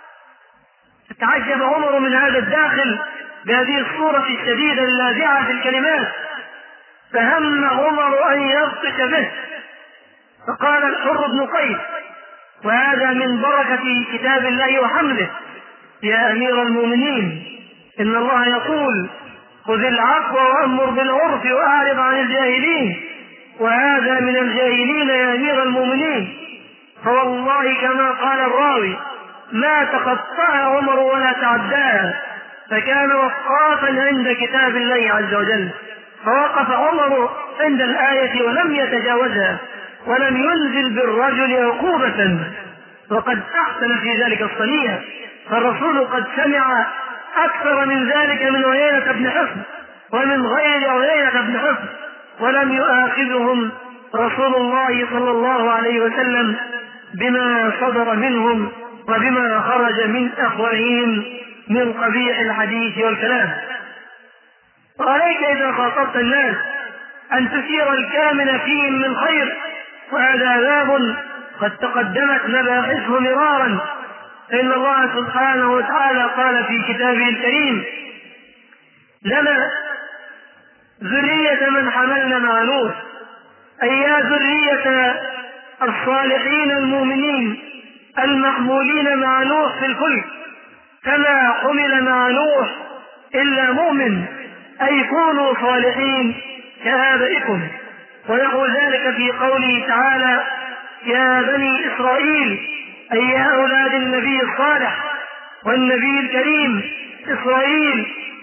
Speaker 1: تعجب عمر من هذا الداخل بهذه الصورة الشديدة اللاذعة في الكلمات، فهم عمر أن يبطش به. فقال الحر بن قيس، وهذا من بركة كتاب الله وحمله: يا أمير المؤمنين، إن الله يقول: خذ العفو وأمر بالعرف وأعرض عن الجاهلين، وهذا من الجاهلين يا أمير المؤمنين. فوالله كما قال الراوي: ما تقطع عمر ولا تعداها، فكان وقافا عند كتاب الله عز وجل. فوقف عمر عند الآية ولم يتجاوزها، ولم ينزل بالرجل عقوبة، وقد أحسن في ذلك الصنيع. فالرسول قد سمع أكثر من ذلك من عيينة بن حصن ومن غير عيينة بن حصن، ولم يؤاخذهم رسول الله صلى الله عليه وسلم بما صدر منهم وبما خرج من أفواههم من قبيح الحديث والكلام. وعليك إذا خاطبت الناس أن تثير الكامن فيهم من خير، وهذا باب قد تقدمت مباحثه مرارا. فإن الله سبحانه وتعالى قال في كتابه الكريم: لنا ذرية من حملنا مع نوح، أي يا ذرية الصالحين المؤمنين المحمولين مع نوح في الفلك، كما حمل مع نوح إلا مؤمن، أي كونوا صالحين كآبائكم. ونحو ذلك في قوله تعالى: يا بني إسرائيل، أي يا أولاد النبي الصالح والنبي الكريم إسرائيل،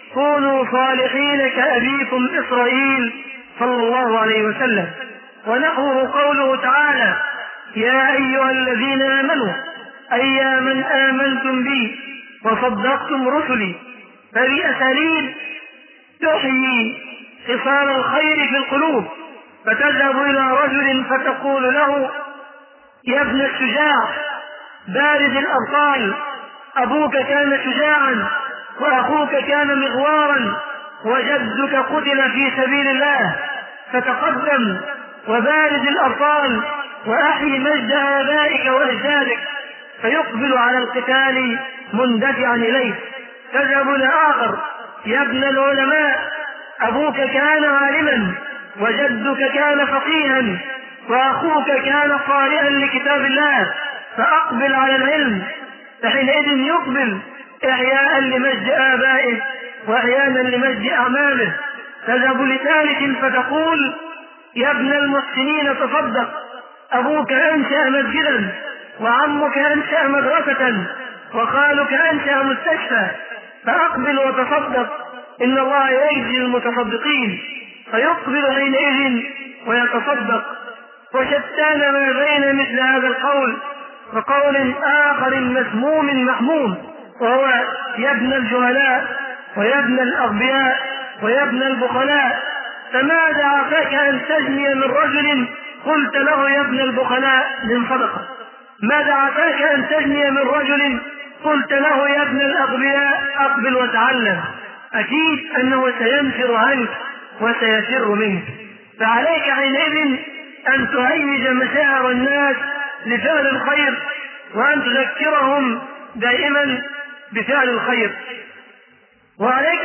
Speaker 1: كونوا صالحين كأبيكم إسرائيل صلى الله عليه وسلم. ونحوه قوله تعالى: يا أيها الذين آمنوا أي يا من آمنتم بي وصدقتم رسلي. فهذه أساليب تحيي خصال الخير في القلوب، فتذهب إلى رجل فتقول له: يا ابن الشجاع بارز الأبطال، أبوك كان شجاعا وأخوك كان مغوارا وجدك قتل في سبيل الله، فتقدم وبارز الأبطال وأحيي مجد آبائك وأجدادك. فيقبل على القتال مندفعا إليه. تذهب لآخر: يا ابن العلماء أبوك كان عالما وجدك كان فقيها وأخوك كان قارئا لكتاب الله، فأقبل على العلم. فحينئذ يقبل إحياء لمجد آبائه وإحيانا لمجد أعماله. تذهب لثالث فتقول: يا ابن المحسنين تصدق، أبوك أنشأ مسجدا وعمك أنشأ مدرسة وخالك أنشأ مستشفى، فأقبل وتصدق، إن الله يجزي المتصدقين. فيقبل حينئذ ويتصدق. وشتان ما بين مثل هذا القول وقول آخر مسموم محموم، وهو: يا ابن الجهلاء ويا ابن الأغبياء ويا ابن البخلاء، فماذا عفاك أن تجني من رجل قلت له يا ابن البخلاء من صدقة؟ ماذا عفاك أن تجني من رجل قلت له يا ابن الأغبياء أقبل وتعلم؟ أكيد أنه سينفر عنك وسيفر منك. فعليك حينئذ أن تهيج مشاعر الناس لفعل الخير، وأن تذكرهم دائما بفعل الخير. وعليك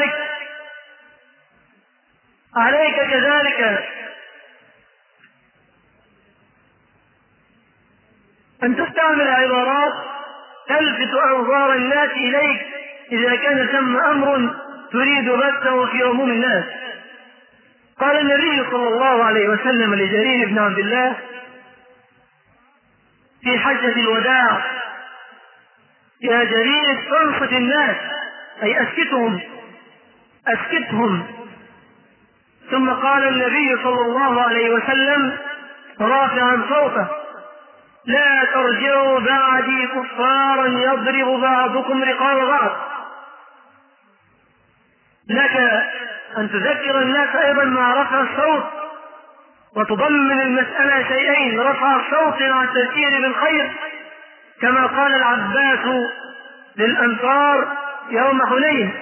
Speaker 1: كذلك أن تستعمل عبارات تلفت أنظار الناس إليك إذا كان ثم أمر تريد بثه في عموم الناس. قال النبي صلى الله عليه وسلم لجرير بن عبد الله في حجة الوداع: يا جرير تنصت الناس، أي أسكتهم. ثم قال النبي صلى الله عليه وسلم رافعا صوته: لا ترجعوا بعدي كفارا يضرب بعضكم رقاب بعض. لك أن تذكر الناس أيضا مع رفع الصوت، وتضمن المسألة شيئين: رفع الصوت مع التذكير بالخير، كما قال العباس للأنصار يوم حنين،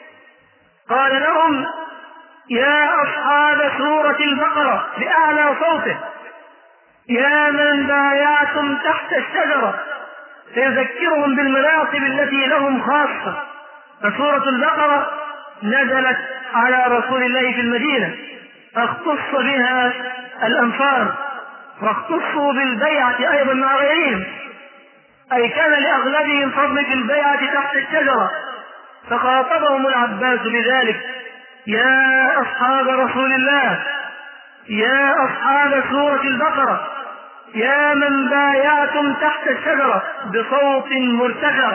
Speaker 1: قال لهم: يا أصحاب سورة البقرة بأعلى صوته، يا من بايعتم تحت الشجرة، سيذكرهم بالمناصب التي لهم خاصة. فسورة البقرة نزلت على رسول الله في المدينة، فاختص بها الأنصار، واختصوا بالبيعة أيضا مع غيرهم، أي كان لأغلبهم فضل في البيعة تحت الشجرة. فخاطبهم العباس بذلك: يا أصحاب رسول الله، يا أصحاب سورة البقرة، يا من بايعتم تحت الشجرة، بصوت مرتفع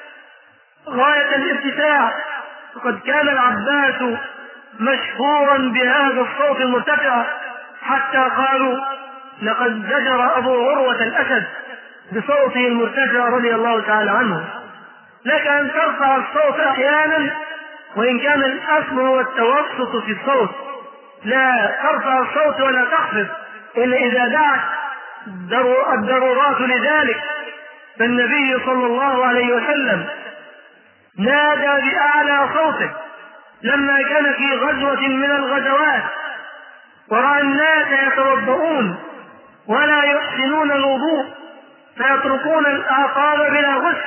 Speaker 1: غاية الارتفاع. وقد كان العباس مشهورا بهذا الصوت المرتفع، حتى قالوا: لقد زجر أبو عروة الأسد بصوته المرتفع رضي الله تعالى عنه. لك أن ترفع الصوت أحيانا، وإن كان الأصل هو التوسط في الصوت، لا ترفع الصوت ولا تخفض إلا إذا دعت الضرورات لذلك. فالنبي صلى الله عليه وسلم نادى بأعلى صوته لما كان في غزوة من الغزوات، ورأى الناس يتوضؤون ولا يحسنون الوضوء، فيتركون الأعقاب بلا غسل،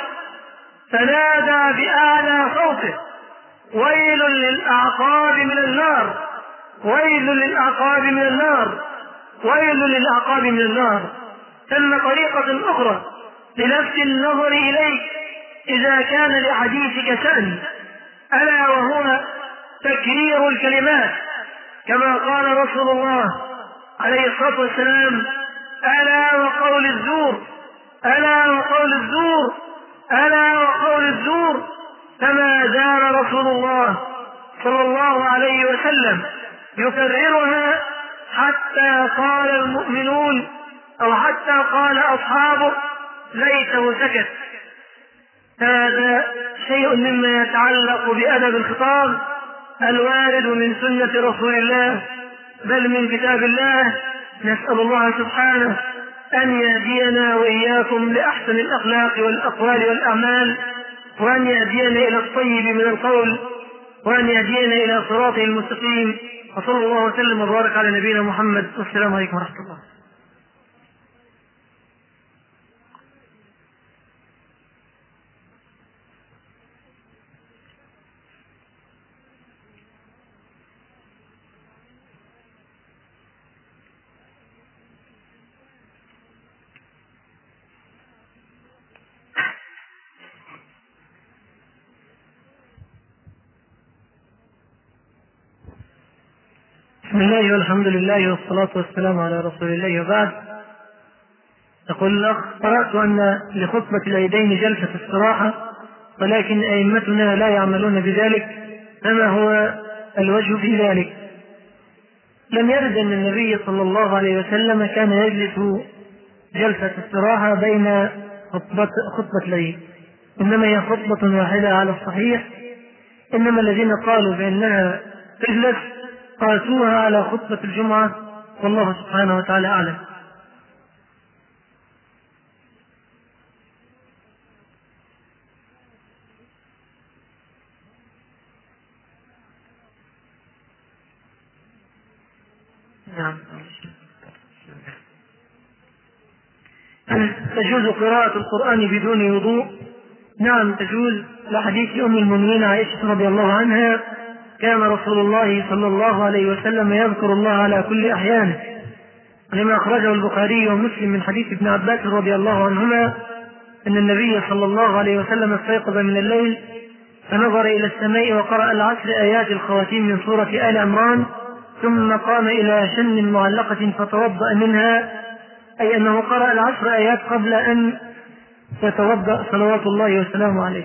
Speaker 1: فنادى بأعلى صوته: ويل للأعقاب من النار، ويل للأعقاب من النار، ويل للأعقاب من النار. ثم طريقة أخرى للفت النظر إليك إذا كان لحديثك شأن، ألا وهو تكرير الكلمات، كما قال رسول الله عليه الصلاة والسلام: ألا وقول الزور، ألا وقول الزور، ألا وقول الزور. فما زال رسول الله صلى الله عليه وسلم يكررها حتى قال المؤمنون أو حتى قال أصحابه ليته سكت. هذا شيء مما يتعلق بأدب الخطاب الوارد من سنة رسول الله بل من كتاب الله. نسأل الله سبحانه أن يهدينا وإياكم لأحسن الأخلاق والأقوال والأعمال، وأن يهدينا إلى الطيب من القول، وأن يهدينا إلى صراطه المستقيم. وصلى الله وسلم وبارك على نبينا محمد، والسلام عليكم ورحمة الله. بسم الله والحمد لله والصلاة والسلام على رسول الله، وبعد. يقول الأخ: قرأت أن لخطبة العيدين جلسة استراحة، ولكن أئمتنا لا يعملون بذلك، فما هو الوجه في ذلك؟ لم يرد أن النبي صلى الله عليه وسلم كان يجلس جلسة استراحة بين خطبة العيد، إنما هي خطبة واحدة على الصحيح. إنما الذين قالوا بأنها تجلس قاسوها على خطبة الجمعة، والله سبحانه وتعالى أعلم. نعم. تجوز قراءة القرآن بدون وضوء؟ نعم تجوز، لحديث أم المؤمنين عائشة رضي الله عنها: كان رسول الله صلى الله عليه وسلم يذكر الله على كل أحيانه، لما أخرجه البخاري ومسلم من حديث ابن عباس رضي الله عنهما أن النبي صلى الله عليه وسلم استيقظ من الليل فنظر إلى السماء وقرأ العشر آيات الخواتيم من سورة آل عمران، ثم قام إلى شن معلقة فتوضأ منها، أي أنه قرأ العشر آيات قبل أن يتوضأ صلوات الله وسلامه عليه.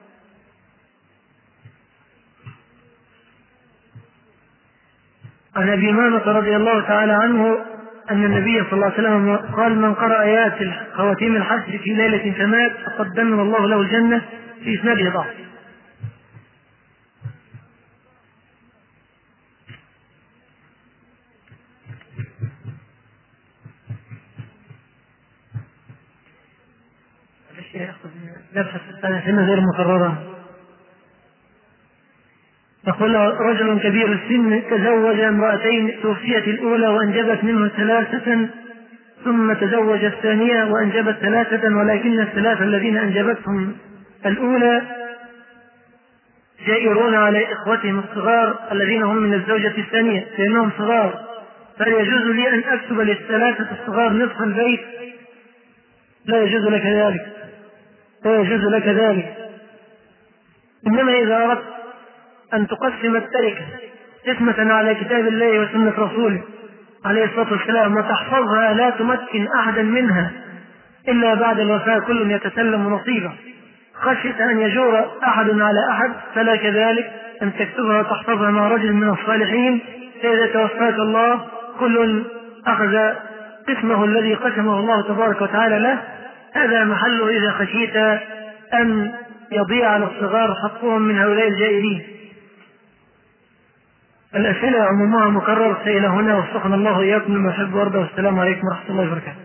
Speaker 1: عن أبي هريرة رضي الله تعالى عنه أن النبي صلى الله عليه وسلم قال: من قرأ آيات خواتيم الحشر في ليلة فمات فقد ضمن الله له الجنة. في إسناده ضعف. نبحث السنة غير مقررة. يقول: رجل كبير السن تزوج امرأتين، توفيت الأولى وأنجبت منه 3، ثم تزوج الثانية وأنجبت 3، ولكن ال3 الذين أنجبتهم الأولى جائرون على إخوتهم الصغار الذين هم من الزوجة الثانية لأنهم صغار، فهل يجوز لي أن أكتب لل3 الصغار نصف البيت؟ لا يجوز لك ذلك، لا يجوز لك ذلك. إنما إذا أردت أن تقسم التركة قسمة على كتاب الله وسنة رسوله عليه الصلاة والسلام وتحفظها لا تمكن أحدا منها إلا بعد الوفاة كل يتسلم نصيبه، خشية أن يجور أحد على أحد، فلا كذلك أن تكتبها وتحفظها مع رجل من الصالحين، فإذا توفاك الله كل أخذ قسمه الذي قسمه الله تبارك وتعالى له. هذا محله إذا خشيت أن يضيع على الصغار حقهم من هؤلاء الجائرين. الأسئلة عمومها مكرر، سئل هنا وفقنا الله إياكم لما يحب ويرضى، والسلام عليكم ورحمة الله وبركاته.